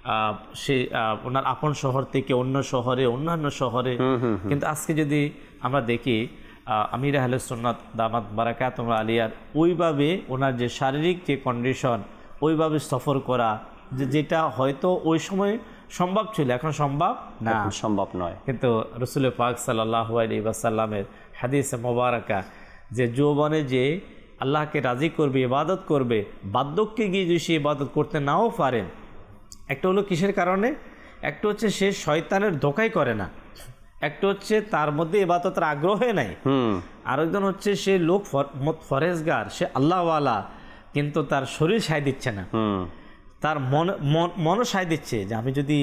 [SPEAKER 5] ওনার আপন শহর থেকে অন্য শহরে, অন্যান্য শহরে। কিন্তু আজকে যদি আমরা দেখি আমির আহলে সুন্নাত দামাত বারাকাতুহু আলিয়ার ওইভাবে ওনার যে শারীরিক যে কন্ডিশন ওইভাবে সফর করা যেটা হয়তো ওই সময় সম্ভব ছিল, এখন সম্ভব না,
[SPEAKER 2] সম্ভব নয়।
[SPEAKER 5] কিন্তু রসুল পাক সাল্লাল্লাহু আলাইহি ওয়াসাল্লামের হাদিসে মোবারকা যে যৌবনে যে আল্লাহকে রাজি করবে, ইবাদত করবে, বার্ধক্যে গিয়ে যদি সে ইবাদত করতে নাও পারেন, একটা হলো কিসের কারণে, একটা হচ্ছে সে শয়তানের ধোঁকাই করে না, একটা হচ্ছে তার মধ্যে ইবাদতের আগ্রহে নাই, আরেকজন হচ্ছে সে লোক ফরেজগার, সে আল্লাহওয়ালা, কিন্তু তার শরীর সায় দিচ্ছে না, তার মনও সায় দিচ্ছে যে আমি যদি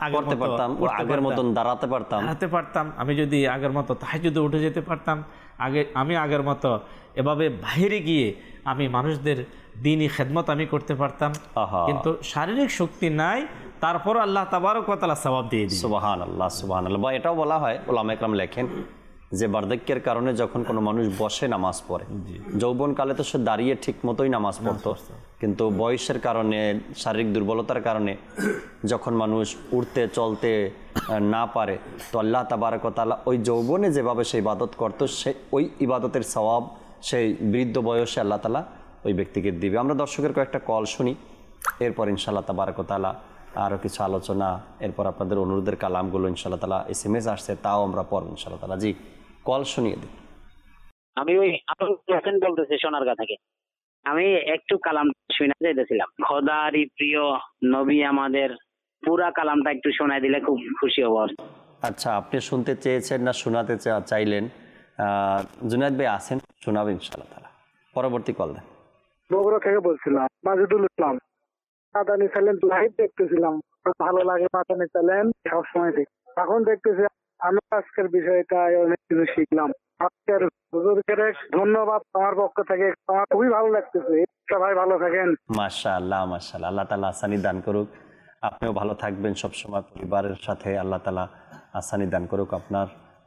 [SPEAKER 2] আগের মতন দাঁড়াতে পারতাম, আমি যদি আগের মতো তাহাজ্জুদে উঠে যেতে পারতাম, আমি আগের মতো এভাবে বাইরে গিয়ে আমি মানুষদের দ্বীনি খেদমত আমি করতে পারতাম, কিন্তু শারীরিক শক্তি নাই, তারপর আল্লাহ তাবারক ওয়া তাআলা সওয়াব দিয়ে দিবেন। সুবহানাল্লাহ, সুবহানাল্লাহ। বা এটাও বলা হয়, উলামা ইকরাম লেখেন যে বার্ধক্যের কারণে যখন কোনো মানুষ বসে নামাজ পড়ে, যৌবনকালে তো সে দাঁড়িয়ে ঠিক মতোই নামাজ পড়তো, কিন্তু বয়সের কারণে, শারীরিক দুর্বলতার কারণে যখন মানুষ উঠতে চলতে না পারে, তো আল্লাহ তাবারক ওয়া তাআলা ওই যৌবনে যেভাবে সে ইবাদত করতো, সে ওই ইবাদতের সওয়াব সেই বৃদ্ধ বয়সে আল্লাহ তাআলা ওই ব্যক্তিকে দিবে। আমরা দর্শকের কয়েকটা কল শুনি, এরপর ইনশাআল্লাহ তাবারক ওয়া তাআলা আরও কিছু আলোচনা, এরপর আপনাদের অনুরোধের কালামগুলো ইনশাআল্লাহ তাআলা SMS আসছে, তাও আমরা পড়ব ইনশাআল্লাহ তাআলা। জি, কল শুনিয়ে দিন।
[SPEAKER 6] আমি ওই আপনি বলতেছি সোনারগাঁ থেকে। আমি একটু কালাম শুনে যেতেছিলাম, খোদারই প্রিয় নবী আমাদের, পুরা কালামটা একটু শোনায় দিলে খুব খুশি হব।
[SPEAKER 2] আচ্ছা, আপনি শুনতে চেয়েছেন না শোনাতে চাইলেন? জুনায়েদ ভাই আছেন, শোনাবেন ইনশাআল্লাহ তাআলা। পরবর্তী কল দেন।
[SPEAKER 7] বগুড়া থেকে বলছিলাম, মাজেদুল ইসলাম। মাদানী চ্যানেল লাইভ দেখতেছিলাম, ভালো লাগে মাদানী চ্যানেল সবসময় দেখি। এখন দেখতেছি আমি আজকের বিষয়টা অনেক কিছু শিখলাম। আজকের হুজুরকে ধন্যবাদ আমার পক্ষ থেকে, আমার খুবই ভালো লাগতেছে। সবাই ভালো থাকেন।
[SPEAKER 2] মাশাআল্লাহ, মাশাআল্লাহ। আল্লাহ তাআলা আসানি দান করুক, আপনিও ভালো থাকবেন সবসময় পরিবারের সাথে। আল্লাহ তাআলা আসানি দান করুক। আপনার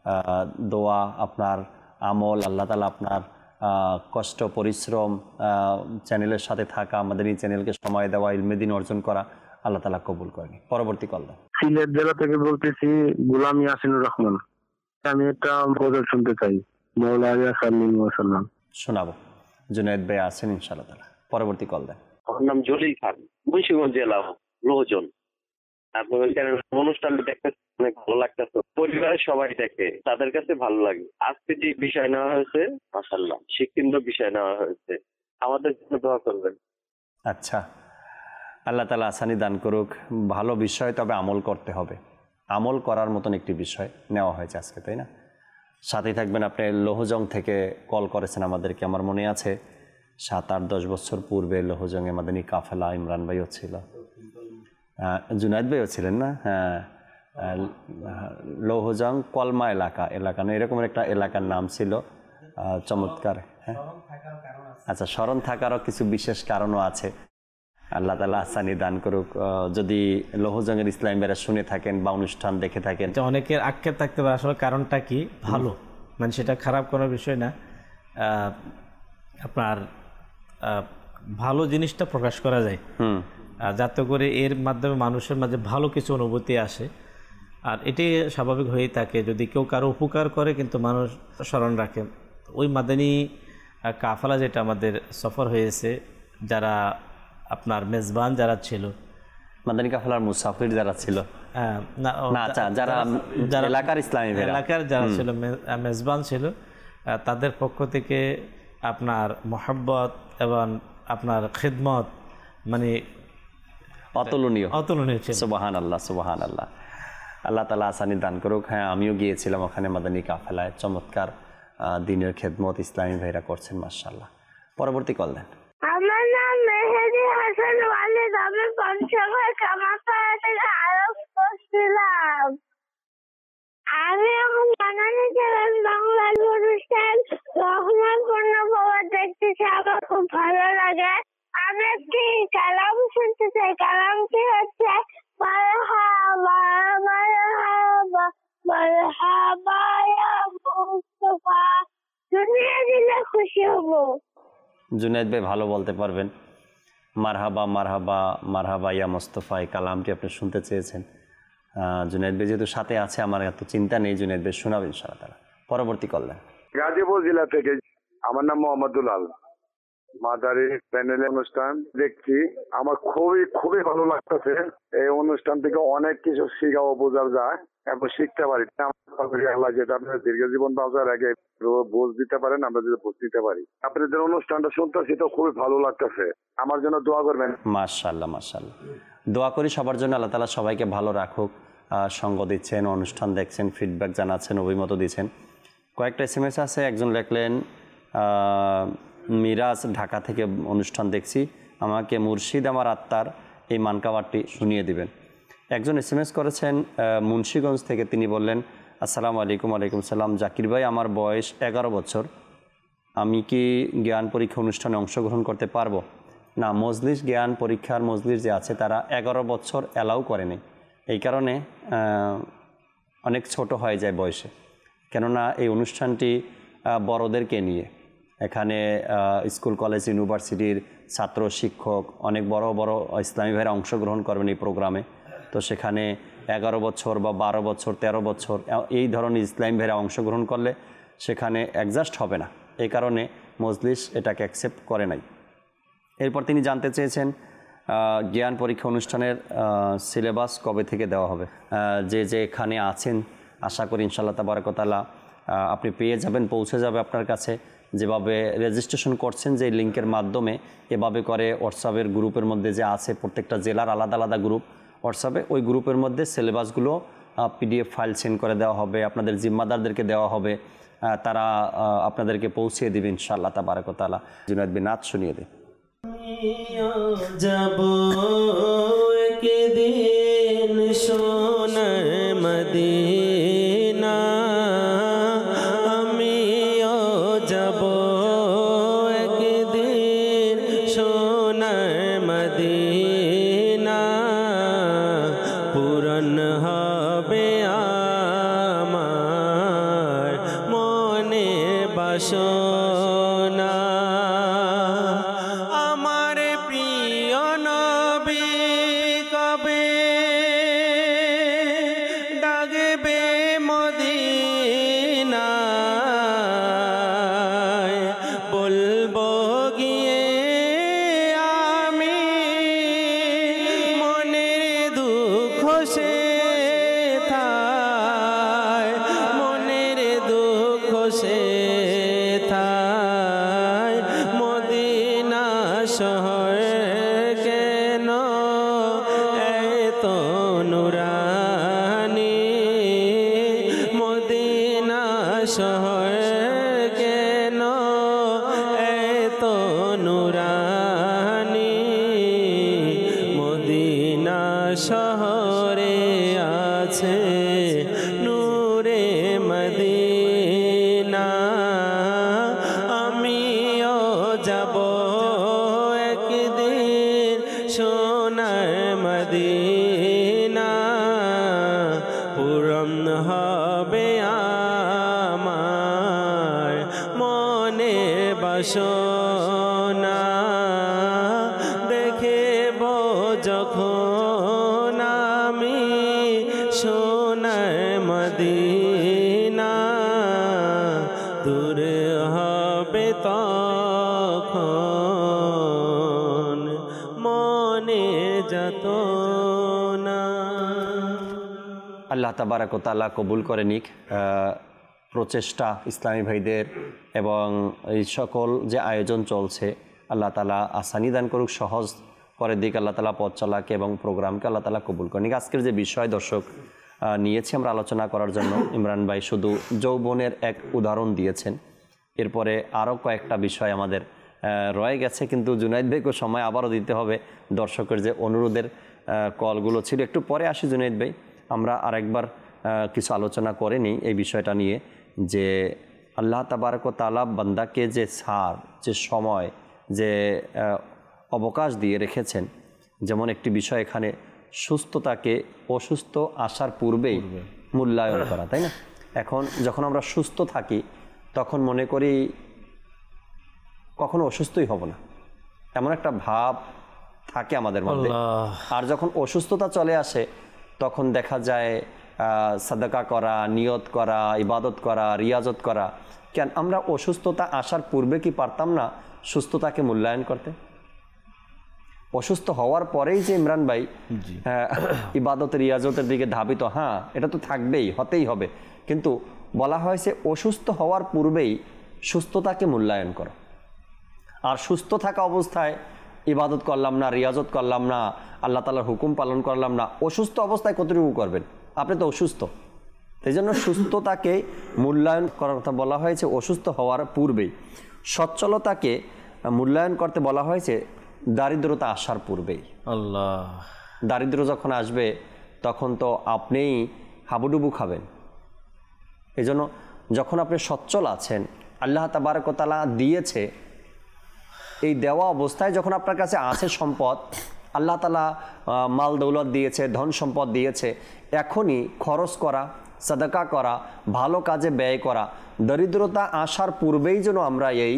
[SPEAKER 2] দোয়া, আপনার আমল, আল্লাহ তাআলা আপনার কষ্ট, পরিশ্রম, চ্যানেলের সাথে থাকা, আমাদের এই চ্যানেলকে সময় দেওয়া, ইলমে দ্বীন অর্জন করা, আল্লাহ তাআলা কবুল করেন। পরবর্তী কল দেন।
[SPEAKER 8] সিলেট জেলা থেকে বলতেছি, গোলাম ইয়াসিনুর রহমান। আমি একটা গজল শুনতে চাই, মাওলা আলিয়া সাল্লাল্লাহু আলাইহি ওয়াসাল্লাম।
[SPEAKER 2] শোনাবো। জুনায়েদ ভাই আছেন ইনশাআল্লাহ তাআলা। পরবর্তী কল দেন।
[SPEAKER 9] আমার নাম জলিল খান, মুন্সিগঞ্জ জেলা, লোহজন। আপনার অনুষ্ঠানটা দেখতে অনেক ভালো লাগতেছে, পরিবারের সবাই দেখে, তাদের কাছে ভালো লাগে। আজকে যে বিষয় নেওয়া হয়েছে, মাশাআল্লাহ শিক্ষিত বিষয় নেওয়া হয়েছে, আমাদের জন্য দোয়া করবেন।
[SPEAKER 2] আচ্ছা, আল্লাহ তাআলা আসানি দান করুক। ভালো বিষয়, তবে আমল করতে হবে। আমল করার মতন একটি বিষয় নেওয়া হয়েছে আজকে, তাই না? সাথেই থাকবেন। আপনি লোহজং থেকে কল করেছেন আমাদেরকে, আমার মনে আছে 7-8-10 বছর পূর্বে লোহজংয়ে মাদানী কাফেলা, ইমরান ভাইও ছিল, জুনায়েদ ভাইও ছিলেন না? হ্যাঁ, লোহজং কলমা এলাকা না, এরকম একটা এলাকার নাম ছিল, চমৎকার। হ্যাঁ, আচ্ছা, স্মরণ থাকারও কিছু বিশেষ কারণও আছে। আল্লাহ তাআলা আসানি দান করুক। যদি লোহজংয়ের ইসলাম বেরা শুনে থাকেন বা অনুষ্ঠান দেখে থাকেন,
[SPEAKER 5] অনেকের আক্ষেপ থাকতে পারে আসলে কারণটা কি, ভালো, মানে সেটা খারাপ কোনো বিষয় না। আপনার ভালো জিনিসটা প্রকাশ করা যায়, যাতে করে এর মাধ্যমে মানুষের মাঝে ভালো কিছু অনুভূতি আসে। আর এটি স্বাভাবিক হয়েই থাকে, যদি কেউ কারো উপকার করে কিন্তু মানুষ স্মরণ রাখে। ওই মাদানী কাফেলা যেটা আমাদের সফর হয়েছে, যারা আপনার মেজবান যারা ছিল,
[SPEAKER 2] মাদানী কাফেলার মুসাফির যারা ছিল, যারা এলাকার ইসলামী
[SPEAKER 5] এলাকার যারা ছিল, মেজবান ছিল, তাদের পক্ষ থেকে আপনার মহব্বত এবং আপনার খিদমত মানে
[SPEAKER 2] অতুলনীয়
[SPEAKER 5] ছিল।
[SPEAKER 2] সুবহানাল্লাহ, সুবহানাল্লাহ। আল্লাহ তাআলা আসানি দান করুক। হ্যাঁ, আমিও গিয়েছিলাম ওখানে মাদানী কাফেলায়, চমৎকার দিনের খেদমত ইসলামী ভাইরা করছেন, মাশাআল্লাহ। পরবর্তী কল দেন।
[SPEAKER 10] আমার নাম মেহেদী হাসান ওয়ালিদ, আমি পঞ্চগড় কামারপাড়া থেকে আরব করছিলাম। আমি এখন বানানি চ্যানেল বাংলার অনুষ্ঠান রহমান পূর্ণপ্রভাত দেখতেছি, আমার খুব ভালো লাগে। আমি একটি কালাম শুনতে চাই। কালামটি হচ্ছে মারহাবা মারহাবা মারহাবা ইয়া মুস্তাফা, দুনিয়া দিলে খুশি হব।
[SPEAKER 2] জুনায়েদ ভাই ভালো বলতে পারবেন। মারহাবা মারহাবা মারহাবা ইয়া মুস্তাফা, এই কালামটি আপনি শুনতে চেয়েছেন। জুনায়েদ ভাই যেহেতু সাথে আছে, আমার এত চিন্তা নেই, জুনায়েদ ভাই শোনাবেন ইনশাআল্লাহ তাআলা। পরবর্তী কল দেন।
[SPEAKER 11] গাজীপুর জেলা থেকে। আমার নাম মোহাম্মদুল আল। মাদারি প্যানেল অনুষ্ঠান দেখছি, আমার খুবই খুবই ভালো লাগতেছে। এই অনুষ্ঠান থেকে অনেক কিছু শিখা ও বোঝা যায় এবং শিখতে পারি। আল্লাহ যেটা আপনার দীর্ঘ জীবন বাঁচার আগে বুঝ দিতে পারেন, আমরা যদি বুঝ দিতে পারি। আপনাদের অনুষ্ঠানটা শুনতেছি তো খুবই ভালো লাগতেছে। আমার জন্য দোয়া করবেন।
[SPEAKER 2] মাশাআল্লাহ মাশাআল্লাহ, দোয়া করি সবার জন্য আল্লাহ তাআলা সবাইকে ভালো রাখুক। সঙ্গ দিচ্ছেন, অনুষ্ঠান দেখছেন, ফিডব্যাক জানাচ্ছেন, অভিমত দিচ্ছেন। কয়েকটা SMS আছে। একজন লিখলেন, মিরাজ ঢাকা থেকে অনুষ্ঠান দেখছি, আমাকে মুর্শিদ আমার আত্মার এই মানকাবারটি শুনিয়ে দিবেন। একজন SMS করেছেন মুন্সিগঞ্জ থেকে, তিনি বললেন, আসসালামু আলাইকুম। ওয়ালাইকুম সালাম। জাকির ভাই, আমার বয়স 11 বছর, আমি কি জ্ঞান পরীক্ষা অনুষ্ঠানে অংশগ্রহণ করতে পারবো? না, মজলিস জ্ঞান পরীক্ষার মজলিস যে আছে তারা 11 বছর অ্যালাউ করেনি। এই কারণে অনেক ছোট হয়ে যায় বয়সে, কেননা এই অনুষ্ঠানটি বড়দেরকে নিয়ে। এখানে স্কুল কলেজ ইউনিভার্সিটির ছাত্র শিক্ষক অনেক বড় বড় ইসলামী ভাইরা অংশগ্রহণ করবেন এই প্রোগ্রামে। তো সেখানে 11 বছর বা 12 বছর 13 বছর এই ধরনের ইসলামী ভাইরা অংশগ্রহণ করলে সেখানে অ্যাডজাস্ট হবে না। এই কারণে মজলিস এটাকে অ্যাকসেপ্ট করে নাই। এরপর তিনি জানতে চেয়েছেন জ্ঞান পরীক্ষা অনুষ্ঠানের সিলেবাস কবে থেকে দেওয়া হবে। যে এখানে আছেন আশা করি ইনশাআল্লাহ তাবারাক ওয়া তাআলা আপনি পেয়ে যাবেন, পৌঁছে যাবে আপনার কাছে। যেভাবে রেজিস্ট্রেশন করছেন যে লিঙ্কের মাধ্যমে, এভাবে করে হোয়াটসঅ্যাপের গ্রুপের মধ্যে যে আছে প্রত্যেকটা জেলার আলাদা আলাদা গ্রুপ হোয়াটসঅ্যাপে, ওই গ্রুপের মধ্যে সিলেবাসগুলো PDF ফাইল সেন্ড করে দেওয়া হবে, আপনাদের জিম্মাদারদেরকে দেওয়া হবে, তারা আপনাদেরকে পৌঁছে দেবে ইনশাআল্লাহ তাবারাক ওয়া তাআলা। জুনায়েদ বিন নাথ শুনিয়ে দেন।
[SPEAKER 4] যাব একদিন সোনার মদিনা, আমিও যাব একদিন সোনার মদিনা, পূরণ হবে আমার মনের বাসনা। আমার প্রিয় নবী কবে ডাকবে মদিনায়, বলবো গিয়ে আমি মনের দুঃখ সে থায়, মনের দুঃখ সে থায়। মদিনা শহর কেন এত নুরানি, মদিনা শহর কেন এত নুরানি, মদিনা শহরে আছে নূরে মদিনা, আমিও যাব একদিন সোনার মদিনা, পূরণ হবে আমার মনের বাসনা। দেখব যখন আমি সোনার মদিনা, দূর হবে তখন মনে যত না।
[SPEAKER 2] আল্লাহ তাবারাক ওয়া তাআলা কবুল করে নিক প্রচেষ্টা ইসলামী ভাইদের, এবং এই সকল যে আয়োজন চলছে আল্লাহ তাআলা আসানি দান করুক, সহজ করে দিক আল্লাহ তাআলা পথ চলাকে এবং প্রোগ্রামকে আল্লাহ তাআলা কবুল করে নিক। আজকের যে বিষয় দর্শক নিয়েছি আমরা আলোচনা করার জন্য, ইমরান ভাই শুধু যৌবনের এক উদাহরণ দিয়েছেন। এরপরে আরও কয়েকটা বিষয় আমাদের রয়ে গেছে, কিন্তু জুনায়েদ ভাইকে সময় আবারও দিতে হবে। দর্শকের যে অনুরোধের কলগুলো ছিল, একটু পরে আসি জুনায়েদ ভাই। আমরা আরেকবার কিছু আলোচনা করে নিই এই বিষয়টা নিয়ে, যে আল্লাহ তাবারক ওয়া তাআলা বান্দাকে যে ছাড়, যে সময়, যে অবকাশ দিয়ে রেখেছেন, যেমন একটি বিষয় এখানে সুস্থতাকে অসুস্থ আসার পূর্বেই মূল্যায়ন করা, তাই না? এখন যখন আমরা সুস্থ থাকি তখন মনে করি কখনো অসুস্থই হব না, এমন একটা ভাব থাকে আমাদের মধ্যে। আর যখন অসুস্থতা চলে আসে তখন দেখা যায় সাদাকা করা, নিয়ত করা, ইবাদত করা, রিয়াজত করা, কেন আমরা অসুস্থতা আসার পূর্বে কি পারতাম না সুস্থতাকে মূল্যায়ন করতে? অসুস্থ হওয়ার পরেই যে ইমরান ভাই ইবাদত রিয়াজতের দিকে ধাবিত, হ্যাঁ এটা তো থাকবেই, হতেই হবে, কিন্তু বলা হয়েছে অসুস্থ হওয়ার পূর্বেই সুস্থতাকে মূল্যায়ন করো। আর সুস্থ থাকা অবস্থায় ইবাদত করলাম না, রিয়াজত করলাম না, আল্লাহ তাআলার হুকুম পালন করলাম না, অসুস্থ অবস্থায় কতটুকু করবেন? আপনি তো অসুস্থ। সেই জন্য সুস্থতাকে মূল্যায়ন করার কথা বলা হয়েছে অসুস্থ হওয়ার পূর্বেই। সচ্ছলতাকে মূল্যায়ন করতে বলা হয়েছে দারিদ্রতা আসার পূর্বেই।
[SPEAKER 5] আল্লাহ,
[SPEAKER 2] দারিদ্র যখন আসবে তখন তো আপনিই হাবুডুবু খাবেন। এই জন্য যখন আপনি সচ্ছল আছেন, আল্লাহ তাবারক ওয়া তাআলা দিয়েছে, এই দেওয়া অবস্থায় যখন আপনার কাছে আছে সম্পদ, আল্লাহ তাআলা মাল দৌলত দিয়েছে, ধন সম্পদ দিয়েছে, এখনই খরচ করা, সাদাকা করা, ভালো কাজে ব্যয় করা, দরিদ্রতা আসার পূর্বেই যেন আমরা এই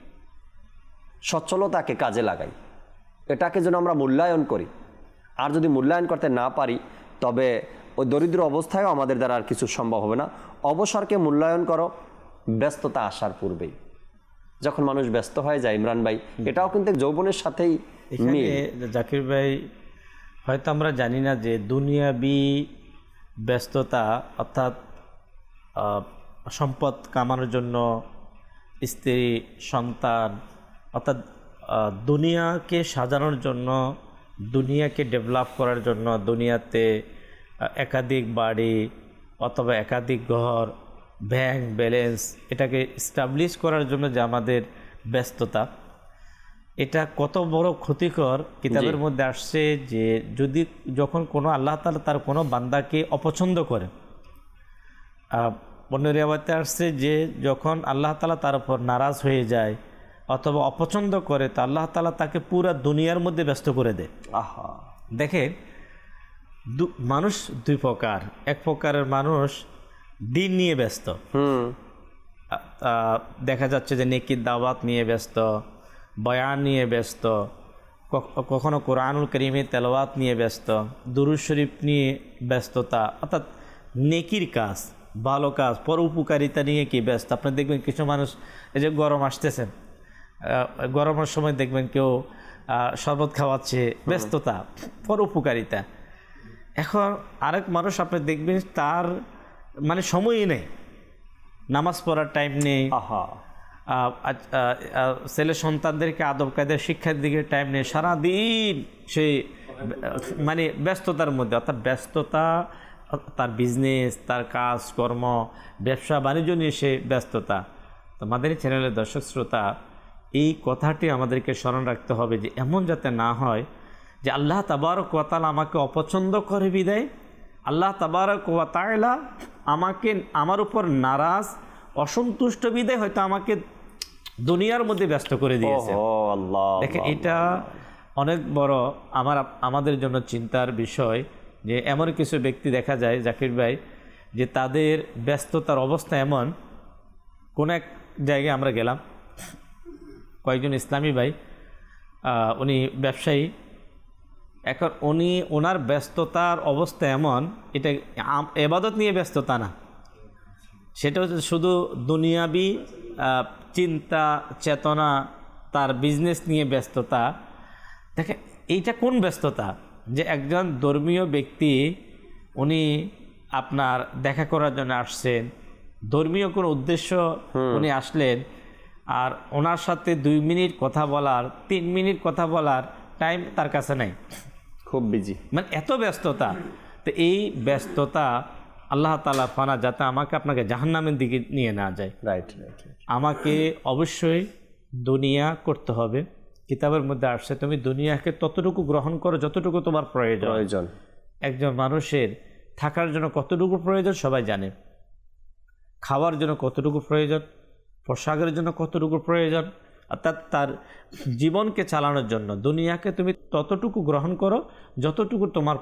[SPEAKER 2] সচ্ছলতাকে কাজে লাগাই, এটাকে যেন আমরা মূল্যায়ন করি। আর যদি মূল্যায়ন করতে না পারি তবে ওই দরিদ্র অবস্থায়ও আমাদের দ্বারা আর কিছু সম্ভব হবে না। অবসরকে মূল্যায়ন করো ব্যস্ততা আসার পূর্বেই। যখন মানুষ ব্যস্ত হয়ে যায় ইমরান ভাই, এটাও কিন্তু যৌবনের সাথেই মিল।
[SPEAKER 5] জাকির ভাই, হয়তো আমরা জানি না যে দুনিয়াবি ব্যস্ততা অর্থাৎ সম্পদ কামানোর জন্য, স্ত্রী সন্তান, অর্থাৎ দুনিয়াকে সাজানোর জন্য, দুনিয়াকে ডেভেলপ করার জন্য, দুনিয়াতে একাধিক বাড়ি অথবা একাধিক ঘর, ব্যাংক ব্যালেন্স, এটাকে এস্টাবলিশ করার জন্য যে আমাদের ব্যস্ততা, এটা কত বড় ক্ষতিকর। কিতাবের মধ্যে আসছে যে যখন কোনো আল্লাহ তাআলা তার কোনো বান্দাকে অপছন্দ করে, অন্য রিওয়ায়াতে আসছে যে যখন আল্লাহ তাআলা তার উপর নারাজ হয়ে যায় অথবা অপছন্দ করে, তো আল্লাহ তাআলা তাকে পুরা দুনিয়ার মধ্যে ব্যস্ত করে দেয়। দেখেন, মানুষ দুই প্রকার। এক প্রকারের মানুষ দিন নিয়ে ব্যস্ত, দেখা যাচ্ছে যে নেকির দাওয়াত নিয়ে ব্যস্ত, বয়ান নিয়ে ব্যস্ত, কখনো কোরআনুল কারীমের তেলাওয়াত নিয়ে ব্যস্ত, দুরূদ শরীফ নিয়ে ব্যস্ততা, অর্থাৎ নেকির কাজ, ভালো কাজ, পরোপকারিতা নিয়ে কি ব্যস্ত। আপনি দেখবেন কিছু মানুষ, এই যে গরম আসতেছেন, গরমের সময় দেখবেন কেউ শরবত খাওয়াচ্ছে, ব্যস্ততা, পরোপকারিতা। এখন আরেক মানুষ আপনি দেখবেন তার মানে সময়ই নেই, নামাজ পড়ার টাইম নেই, ছেলে সন্তানদেরকে আদব কায়দার শিক্ষার দিকে টাইম নেই, সারাদিন সেই মানে ব্যস্ততার মধ্যে। অর্থাৎ ব্যস্ততা, তার বিজনেস, তার কাজ কর্ম, ব্যবসা বাণিজ্য নিয়ে সে ব্যস্ততা। তো আমাদের চ্যানেলের দর্শক শ্রোতা, এই কথাটি আমাদেরকে স্মরণ রাখতে হবে যে এমন যাতে না হয় যে আল্লাহ তাবারক ওয়া তাআলা আমাকে অপছন্দ করে বিদায়, আল্লাহ তাবারক ওয়া তাআলা আমার উপর নারাজ, অসন্তুষ্ট বিদায় হয়তো আমাকে দুনিয়ার মধ্যে ব্যস্ত করে দিয়েছে। দেখেন, এটা অনেক বড় আমাদের জন্য চিন্তার বিষয় যে এমন কিছু ব্যক্তি দেখা যায় জাকির ভাই, যে তাদের ব্যস্ততার অবস্থা এমন। কোন এক জায়গায় আমরা গেলাম, কয়েকজন ইসলামী ভাই, উনি ব্যবসায়ী। এখন ওনার ব্যস্ততার অবস্থা এমন, এটা ইবাদত নিয়ে ব্যস্ততা না, সেটা হচ্ছে শুধু দুনিয়াবি চিন্তা চেতনা, তার বিজনেস নিয়ে ব্যস্ততা। দেখেন, এইটা কোন ব্যস্ততা? যে একজন ধর্মীয় ব্যক্তি, উনি আপনার দেখা করার জন্য আসছেন, ধর্মীয় কোনো উদ্দেশ্য উনি আসলেন, আর ওনার সাথে 2 মিনিট কথা বলার, 3 মিনিট কথা বলার টাইম তার কাছে নাই,
[SPEAKER 2] খুব বিজি,
[SPEAKER 5] মানে এত ব্যস্ততা। তো এই ব্যস্ততা আল্লাহ তাআলা ফানা যাতে আমাকে আপনাকে জাহান্নামের দিকে নিয়ে না যায়।
[SPEAKER 2] রাইট।
[SPEAKER 5] আমাকে অবশ্যই দুনিয়া করতে হবে। কিতাবের মধ্যে আসছে, তুমি দুনিয়াকে ততটুকু গ্রহণ করো যতটুকু তোমার প্রয়োজন। একজন মানুষের থাকার জন্য কতটুকু প্রয়োজন সবাই জানে, খাওয়ার জন্য কতটুকু প্রয়োজন, পোশাকের জন্য কতটুকু প্রয়োজন, অর্থাৎ তার জীবনকে চালানোর জন্য দুনিয়াকে তুমি ততটুকু গ্রহণ করো যতটুকু তোমার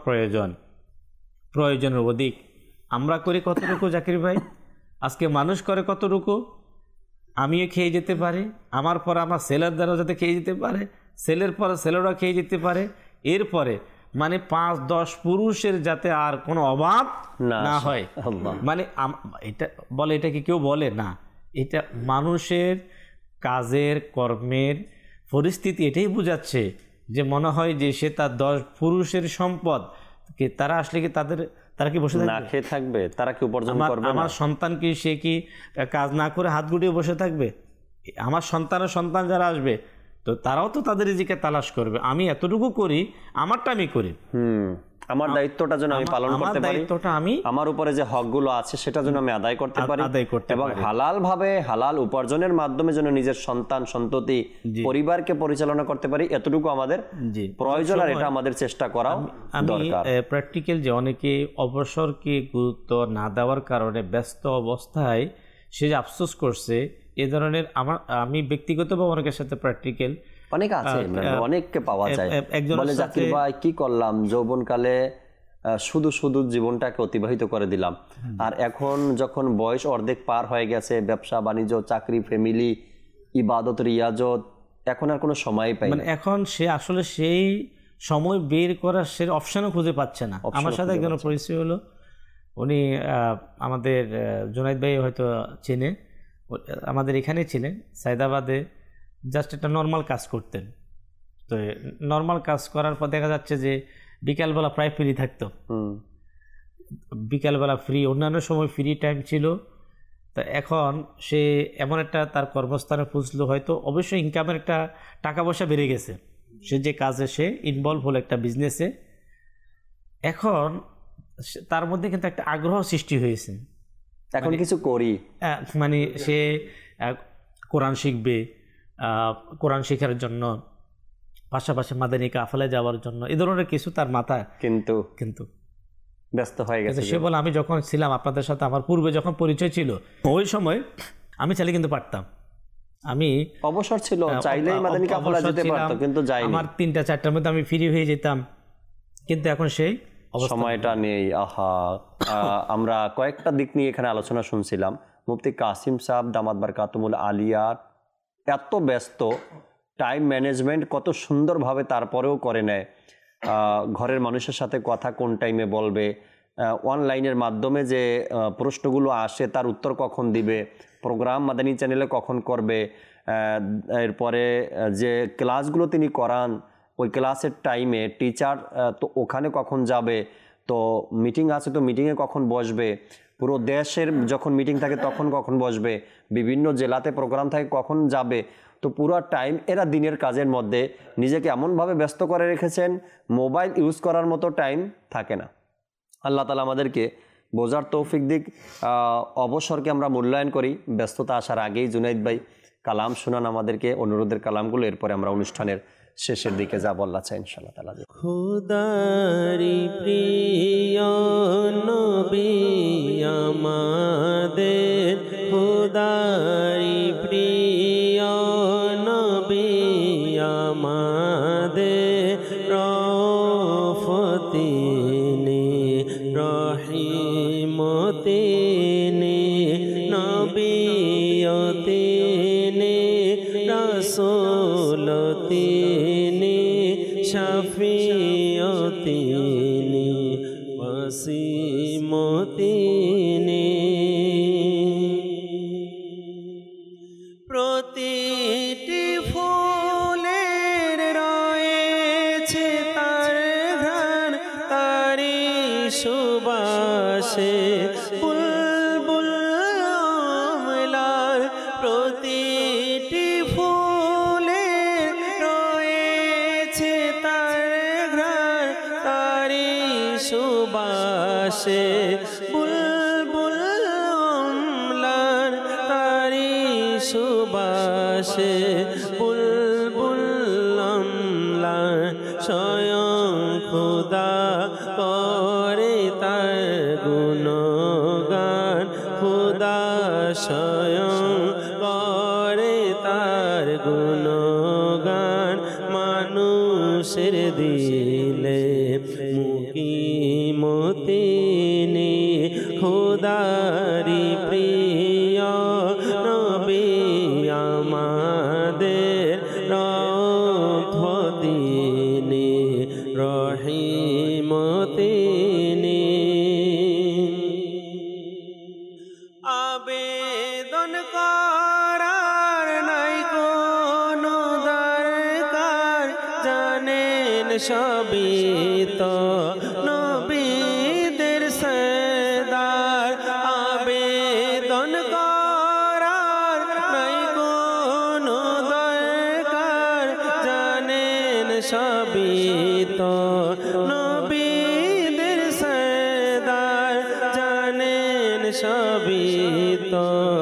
[SPEAKER 5] প্রয়োজনের অধিক। আমরা করি কতটুকু জাকির ভাই? আজকে মানুষ করে কতটুকু? আমিও খেয়ে যেতে পারি, আমার পরে আমার ছেলের দ্বারা যাতে খেয়ে যেতে পারে, ছেলের পরে ছেলেরা খেয়ে যেতে পারে, এরপরে মানে 5-10 পুরুষের যাতে আর কোনো অভাব না হয়। মানে এটা বলে, এটা কি কেউ বলে না, এটা মানুষের কাজের কর্মের পরিস্থিতি এটাই বোঝাচ্ছে যে মনে হয় যে সে তার 10 পুরুষের সম্পদ, তারা আসলে কি তারা কি বসে থাকবে,
[SPEAKER 2] না খেয়ে থাকবে? তারা কি উপার্জন করবে?
[SPEAKER 5] আমার সন্তান কি, সে কি কাজ না করে হাত গুটিয়ে বসে থাকবে? আমার সন্তান যারা আসবে তো তারাও তো তাদের রিজিকে তালাশ করবে। আমি এতটুকু করি, আমারটা আমি করি,
[SPEAKER 2] আমার দায়িত্বটা যেন আমি পালন করতে পারি, আমার উপরে যে হকগুলো আছে সেটা যেন আমি আদায় করতে পারি, এবং হালাল ভাবে হালাল উপার্জনের মাধ্যমে যেন নিজের সন্তান সন্ততি পরিবারকে পরিচালনা করতে পারি, এতটুকু আমাদের প্রয়োজন, আর এটা আমাদের চেষ্টা করা দরকার।
[SPEAKER 5] প্র্যাকটিক্যাল যে অনেকে অবসরকে গুরুত্ব না দেওয়ার কারণে ব্যস্ত অবস্থায় সে যে আফসোস করছে, এ ধরনের আমি ব্যক্তিগতভাবে অনেকের সাথে প্র্যাকটিক্যাল
[SPEAKER 2] অনেক আছে, অনেককে পাওয়া যায়, বলে জাকির ভাই কি করলাম, যৌবনকালে শুধু শুধু জীবনটাকে অতিবাহিত করে দিলাম, আর এখন যখন বয়স অর্ধেক পার হয়ে গেছে, ব্যবসা বাণিজ্য, চাকরি, ফ্যামিলি, ইবাদত, রিয়াজত, এখন আর কোনো সময় পাই না।
[SPEAKER 5] এখন সে আসলে সেই সময় বের করার সে অপশনও খুঁজে পাচ্ছে না। আমার সাথে একজন পরিচয় হলো, উনি আমাদের জুনাইদ ভাই হয়তো চেনে, আমাদের এখানে ছিলেন সাইদাবাদে, জাস্ট একটা নর্মাল কাজ করতেন। তো নর্মাল কাজ করার পর দেখা যাচ্ছে যে বিকালবেলা প্রায় ফ্রি থাকতো, বিকালবেলা ফ্রি, অন্যান্য সময় ফ্রি টাইম ছিল। তো এখন সে এমন একটা তার কর্মস্থানে পৌঁছলো, হয়তো অবশ্যই ইনকামের একটা টাকা পয়সা বেড়ে গেছে, সে যে কাজে সে ইনভলভ হলো একটা বিজনেসে, এখন তার মধ্যে কিন্তু একটা আগ্রহ সৃষ্টি হয়েছে,
[SPEAKER 2] এখন কিছু করি,
[SPEAKER 5] মানে সে কোরআন শিখবে, কোরআন শেখার জন্য, পাশাপাশি মাদানী কাফেলায় যাওয়ার জন্য, এই ধরনের কিছু তার মাথায় কিন্তু
[SPEAKER 2] ব্যস্ত হয়ে গেছে।
[SPEAKER 5] সে বলে আমি যখন ছিলাম আপনাদের সাথে, আমার পূর্বে যখন পরিচয় ছিল, ওই সময় আমি চাইলে কিন্তু পারতাম, আমি
[SPEAKER 2] অবসর ছিল, চাইলেই মাদানী কাফেলা যেতে পারতো, কিন্তু যাইনি,
[SPEAKER 5] আমার 3টা-4টার মধ্যে আমি ফ্রি হয়ে যেতাম, কিন্তু এখন সেই
[SPEAKER 2] সময়টা নেই। আমরা কয়েকটা দিক নিয়ে এখানে আলোচনা শুনছিলাম। মুফতি কাসিম সাহেব দামাত বারকাতুমুল আলিয়া এত ব্যস্ত, টাইম ম্যানেজমেন্ট কত সুন্দরভাবে তারপরেও করে নেয়, ঘরের মানুষের সাথে কথা কোন টাইমে বলবে, অনলাইনের মাধ্যমে যে প্রশ্নগুলো আসে তার উত্তর কখন দিবে, প্রোগ্রাম মাদানী চ্যানেলে কখন করবে, এরপরে যে ক্লাসগুলো তিনি করান ওই ক্লাসের টাইমে টিচার তো ওখানে কখন যাবে, তো মিটিং আছে তো মিটিংয়ে কখন বসবে, পুরো দেশের যখন মিটিং থাকে তখন কখন বসবে, বিভিন্ন জেলাতে প্রোগ্রাম থাকে কখন যাবে, তো পুরো টাইম এরা দিনের কাজের মধ্যে নিজেকে এমনভাবে ব্যস্ত করে রেখেছেন, মোবাইল ইউজ করার মতো টাইম থাকে না। আল্লাহ তাআলা আমাদেরকে বোঝার তৌফিক দিক, অবসরকে আমরা মূল্যায়ন করি। ব্যস্ততা আসার আগেই জুনাইদ ভাই কালাম শোনান আমাদেরকে, অনুরোধের কালামগুলো, এরপরে আমরা অনুষ্ঠানের শেষের দিকে যাব আল্লাহ চাই ইনশাআল্লাহ তাআলা।
[SPEAKER 4] খোদারি প্রিয় নবী আমাদের, খোদারি প্রিয় নবী আমাদের, রফতিনি রহিমতিনি নবিয়তিনি রাসূলতিনি শাফিয়তিনি ওয়াসিমতিনি। প্রতিটি ফুলের রয়েছে তার ঘ্রাণ, তারি সুবাসে বুলবুল অমলার, প্রতিটি ফুলের রয়েছে তার ঘ্রাণ, তারি সুবাসে বুলবুল অমলার, তারি সুবাসে বুলবুল অমলার, স্বয়ং খোদা করে তার গুণগান, খোদা স্বয়ং করে তার গুণগান, মানুষের দিলে মুকিমতিনি খোদারি প্রিয় নবী আমাদের, রফতিনি রহিম আবেদন করার নাই কোনো দরকার, জানেন সবই তো নবীদের সরদার। আবেদন করার নাই কোনো দরকার, জানেন সবই তো নবীদের সরদার, জানেন সবই তো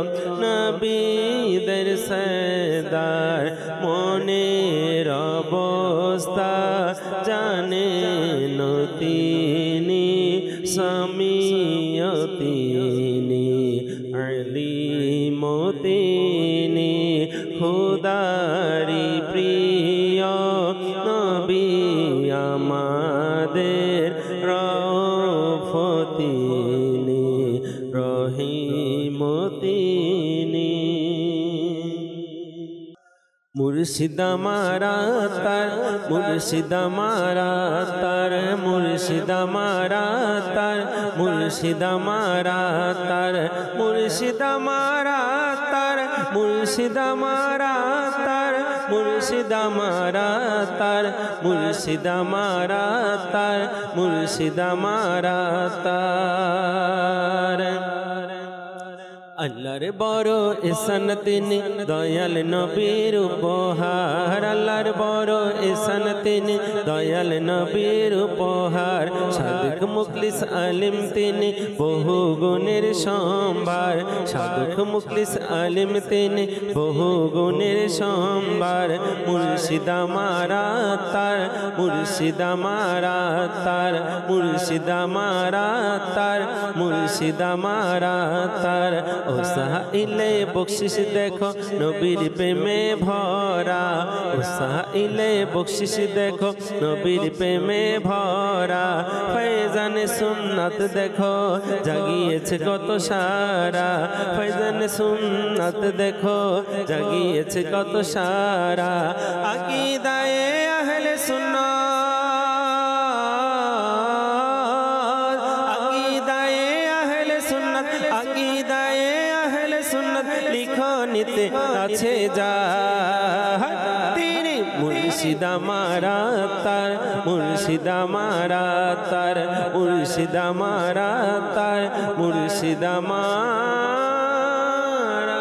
[SPEAKER 4] নবীদের সরদার। মনের অবস্থা জানেন তিনি, সামিও তিনি, আলিম তিনি, খোদারি প্রিয় নবী আমাদের রউফ তিনি, রহিম তিনি। মুর্শিদ আমারা তার, মুর্শিদ আমারা তার, মুর্শিদ আমারা তার, মুর্শিদ আমারা তার, মুর্শিদ আমারা তার, মুর্শিদ আমারা তার, মুর্শিদ আমারা তার, মুর্শিদ আমারা তার, মুর্শিদ আমারা তার। আল্লাহর বড় ইহসান তিনি, দয়াল নবীর উপহার। আল্লাহর বড় ইহসান তিনি, দয়াল নবীর উপহার। সাদিক মুখলিস আলিম তিনি, বহু গুণের সম্ভার। সাদিক মুখলিস আলিম তিনি, বহু গুণের সম্ভার। মুর্শিদ আমারা তার, মুর্শিদ আমারা তার, মুর্শিদ আমারা তার, মুর্শিদ আমারা তার। ও সাইলে বকশিস দেখো নবীর প্রেমে ভরা, ও সাইলে বকশিস দেখো নবীর প্রেমে ভরা। ফয়জানে সুন্নাত দেখো জাগিয়েছে কত সারা, ফয়জানে সুন্নাত দেখো জাগিয়েছে কত সারা। আকীদায়ে আহলে সুন্নাত, আকীদায়ে আহলে সুন্নাত, আকীদায়ে আহলে সুন্নাত লিখনিতে আছে যা। তিনি মুর্শিদ আমারা তার, মুর্শিদ আমারা তার, মুর্শিদ আমারা তার, মুর্শিদ আমারা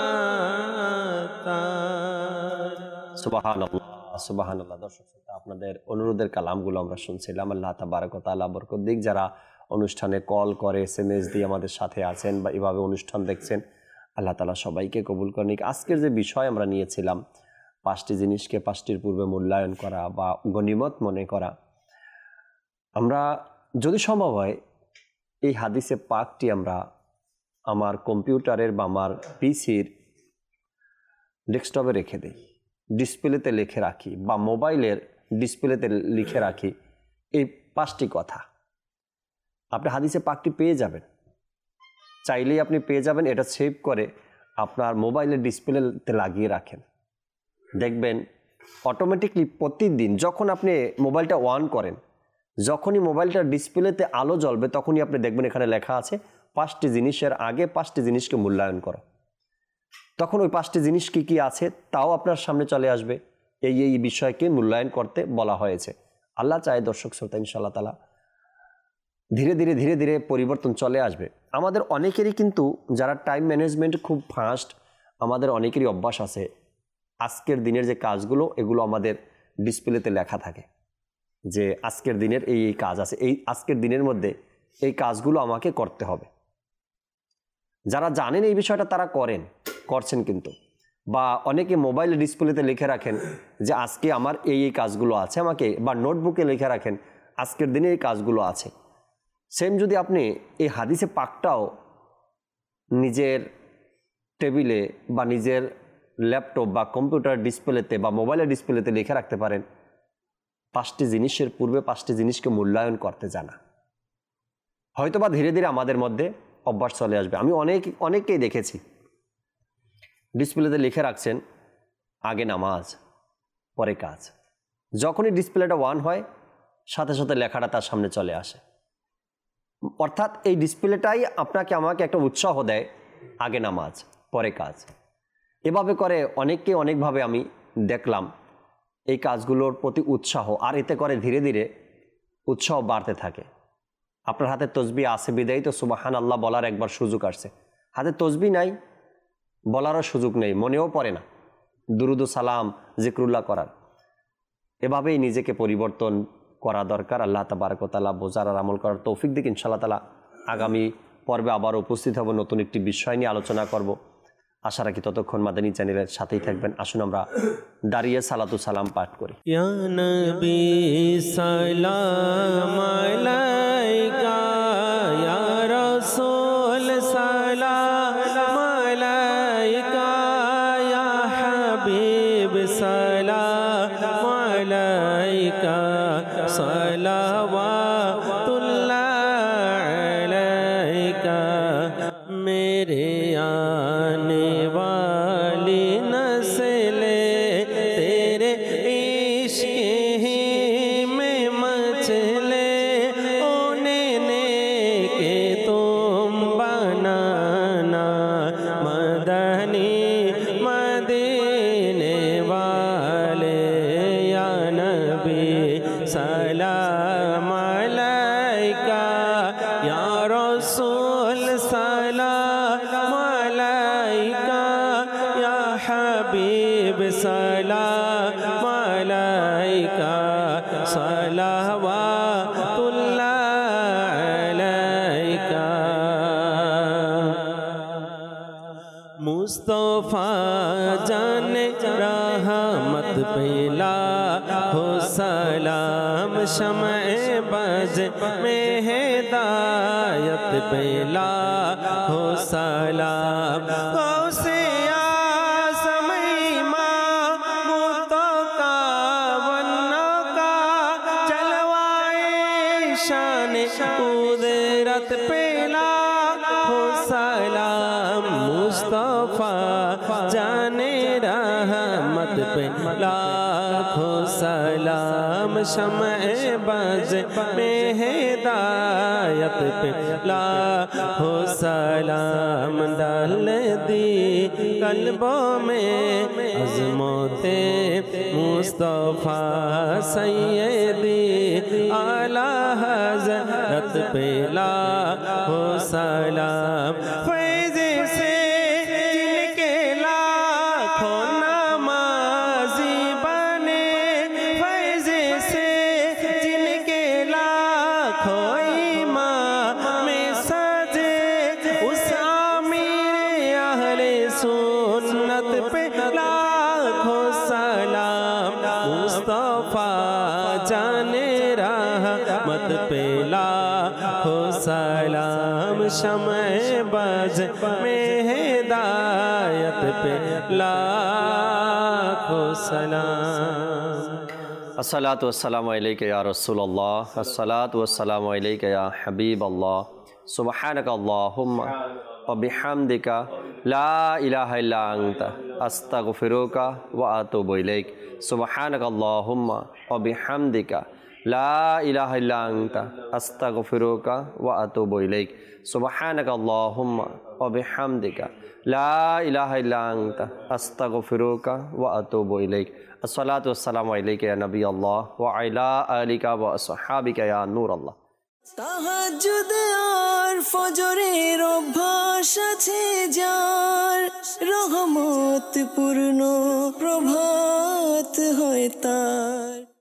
[SPEAKER 4] তার।
[SPEAKER 2] সুবহানাল্লাহ, সুবহানাল্লাহ। দর্শক শ্রোতা, আপনাদের অনুরোধের কালামগুলো আমরা শুনছিলাম। আল্লাহ তাবারক ওয়া তাআলা বরকত দিক। যারা অনুষ্ঠানে কল করে, SMS দিয়ে আমাদের সাথে আছেন বা এভাবে অনুষ্ঠান দেখছেন, আল্লাহ তাআলা সবাইকে কবুল করে নিক। আজকের যে বিষয় আমরা নিয়েছিলাম, 5টি জিনিসকে 5টির পূর্বে মূল্যায়ন করা বা গনিমত মনে করা। আমরা যদি সম্ভব হয় এই হাদিসে পাকটি আমরা আমার কম্পিউটারের বা আমার পিসির ডেস্কটপে রেখে দিই, ডিসপ্লেতে লিখে রাখি বা মোবাইলের ডিসপ্লেতে লিখে রাখি এই 5টি কথা। আপনি হাদিসে পাকটি পেয়ে যাবেন, চাইলেই আপনি পেয়ে যাবেন। এটা সেভ করে আপনার মোবাইলের ডিসপ্লেতে লাগিয়ে রাখেন, দেখবেন অটোমেটিকলি প্রতিদিন যখন আপনি মোবাইলটা অন করেন, যখনই মোবাইলটার ডিসপ্লেতে আলো জ্বলবে, তখনই আপনি দেখবেন এখানে লেখা আছে 5টি জিনিসের আগে 5টি জিনিসকে মূল্যায়ন করো। তখন ওই 5টি জিনিস কি কি আছে তাও আপনার সামনে চলে আসবে। এই বিষয়কে মূল্যায়ন করতে বলা হয়েছে। আল্লাহ চায় দর্শক শ্রোতা ইনশাআল্লাহ তাআলা ধীরে ধীরে পরিবর্তন চলে আসবে। আমাদের অনেকেরই কিন্তু যারা টাইম ম্যানেজমেন্ট খুব ফাস্ট, আমাদের অনেকেরই অভ্যাস আছে আজকের দিনের যে কাজগুলো এগুলো আমাদের ডিসপ্লেতে লেখা থাকে যে আজকের দিনের এই কাজ আছে, এই আজকের দিনের মধ্যে এই কাজগুলো আমাকে করতে হবে। যারা জানেন এই বিষয়টা তারা করছেন কিন্তু, বা অনেকে মোবাইলে ডিসপ্লেতে লিখে রাখেন যে আজকে আমার এই কাজগুলো আছে আমাকে, বা নোটবুকে লিখে রাখেন আজকের দিনে এই কাজগুলো আছে। সেম যদি আপনি এই হাদিসে পাকটাও নিজের টেবিলে বা নিজের ল্যাপটপ বা কম্পিউটার ডিসপ্লেতে বা মোবাইলের ডিসপ্লেতে লিখে রাখতে পারেন 5টি জিনিসের পূর্বে 5টি জিনিসকে মূল্যায়ন করতে জানা, হয়তোবা ধীরে ধীরে আমাদের মধ্যে অভ্যাস চলে আসবে। আমি অনেককেই দেখেছি ডিসপ্লেতে লিখে রাখছেন আগে নামাজ পরে কাজ, যখনই ডিসপ্লেটা অন হয় সাথে সাথে লেখাটা তার সামনে চলে আসে। অর্থাৎ এই ডিসপ্লেটাই আপনাকে আমাকে একটা উৎসাহ দেয়, আগে নামাজ পরে কাজ। এভাবে করে অনেককে অনেকভাবে আমি দেখলাম এই কাজগুলোর প্রতি উৎসাহ, আর এতে করে ধীরে ধীরে উৎসাহ বাড়তে থাকে। আপনার হাতে তসবিহ আছে বিদায়ী তো সুবহানাল্লাহ বলার একবার সুযোগ আসছে, হাতে তসবিহ নাই, বলারও সুযোগ নেই, মনেও পড়ে না দুরুদ ও সালাম জিক্রুল্লাহ করার। এভাবেই নিজেকে পরিবর্তন করা দরকার। আল্লাহ তাবারক ওয়া তাআলা বোঝার আর আমল করার তৌফিক দিক। ইনশাআল্লাহ তাআলা আগামী পর্বে আবার উপস্থিত হব, নতুন একটি বিষয় নিয়ে আলোচনা করব। আশা রাখি ততক্ষণ মাদানী চ্যানেলের সাথেই থাকবেন। আসুন আমরা দাঁড়িয়ে সালাতু সালাম পাঠ করি।
[SPEAKER 4] ইয়া নবী সালাম আলাইকা, ইয়া রাসূল সালাম আলাইকা, ইয়া হাবিব সালাম আলাইকা, সালাওয়াতুল্লাহ আলাইকা। মেরে आने वाली नस्ले तेरे इश्क में मचले, उन्हें के तुम बनाना मदनी मदीने वाले। या नबी सलाम अलैका, या रसूल सलाम अलैका, या हबीब सलाम अलैका, सलावातुल्लाह अलैका। मुस्तफा जाने रहमत पेला हो सलाम, शमए बज में हिदायत पेला हो सलाम। गौसे आज़म इमाम मुतका वन्ना का, जलवाए शान कुदरत पेला हो सलाम। मुस्तफा जाने रहमत पे लाखो सलाम, शमए बज में हिदायत पे लाखो सलाम। डाल दी कल्बों में अज़मते मुस्तफा सैयदी, आला हज़रत पे लाखो सलाम। फैज़ से जिनके लाखों नमाज़ी बने, फैज़ से जिनके लाखों इमाम सजे, उस आमीर अहले सुन्नत पे लाखों सलाम। मुस्तफा जाने रहमत पे लाखों सलाम, शमए बज में हिदायत पे लाखों सलाम।
[SPEAKER 2] अस्सलातु वस्सलामु अलैका या रसूलल्लाह, अस्सलातु वस्सलामु अलैका या हबीबल्लाह, सुब्हानक अल्लाहुम्मा व बिहम्दिका ला इलाहा इल्ला अंता अस्तगफिरुका व अतूबु इलैक। सुब्हानक अल्लाहुम्मा व बिहम्दिका ला इलाहा इल्ला अंता अस्तगफिरुका व अतूबु इलैक। सुब्हानक अल्लाहुम्मा व बिहम्दिका ला इलाहा इल्ला अंता अस्तगफिरुका व अतूबु इलैक। अस्सलातु वस्सलामु अलैका या नबी अल्लाह व अला आलिका व असहाबिका या नूर अल्लाह।
[SPEAKER 1] তাহাজ্জুদ আর ফজরের অভ্যাস আছে যার, রহমত পূর্ণ প্রভাত হয় তার।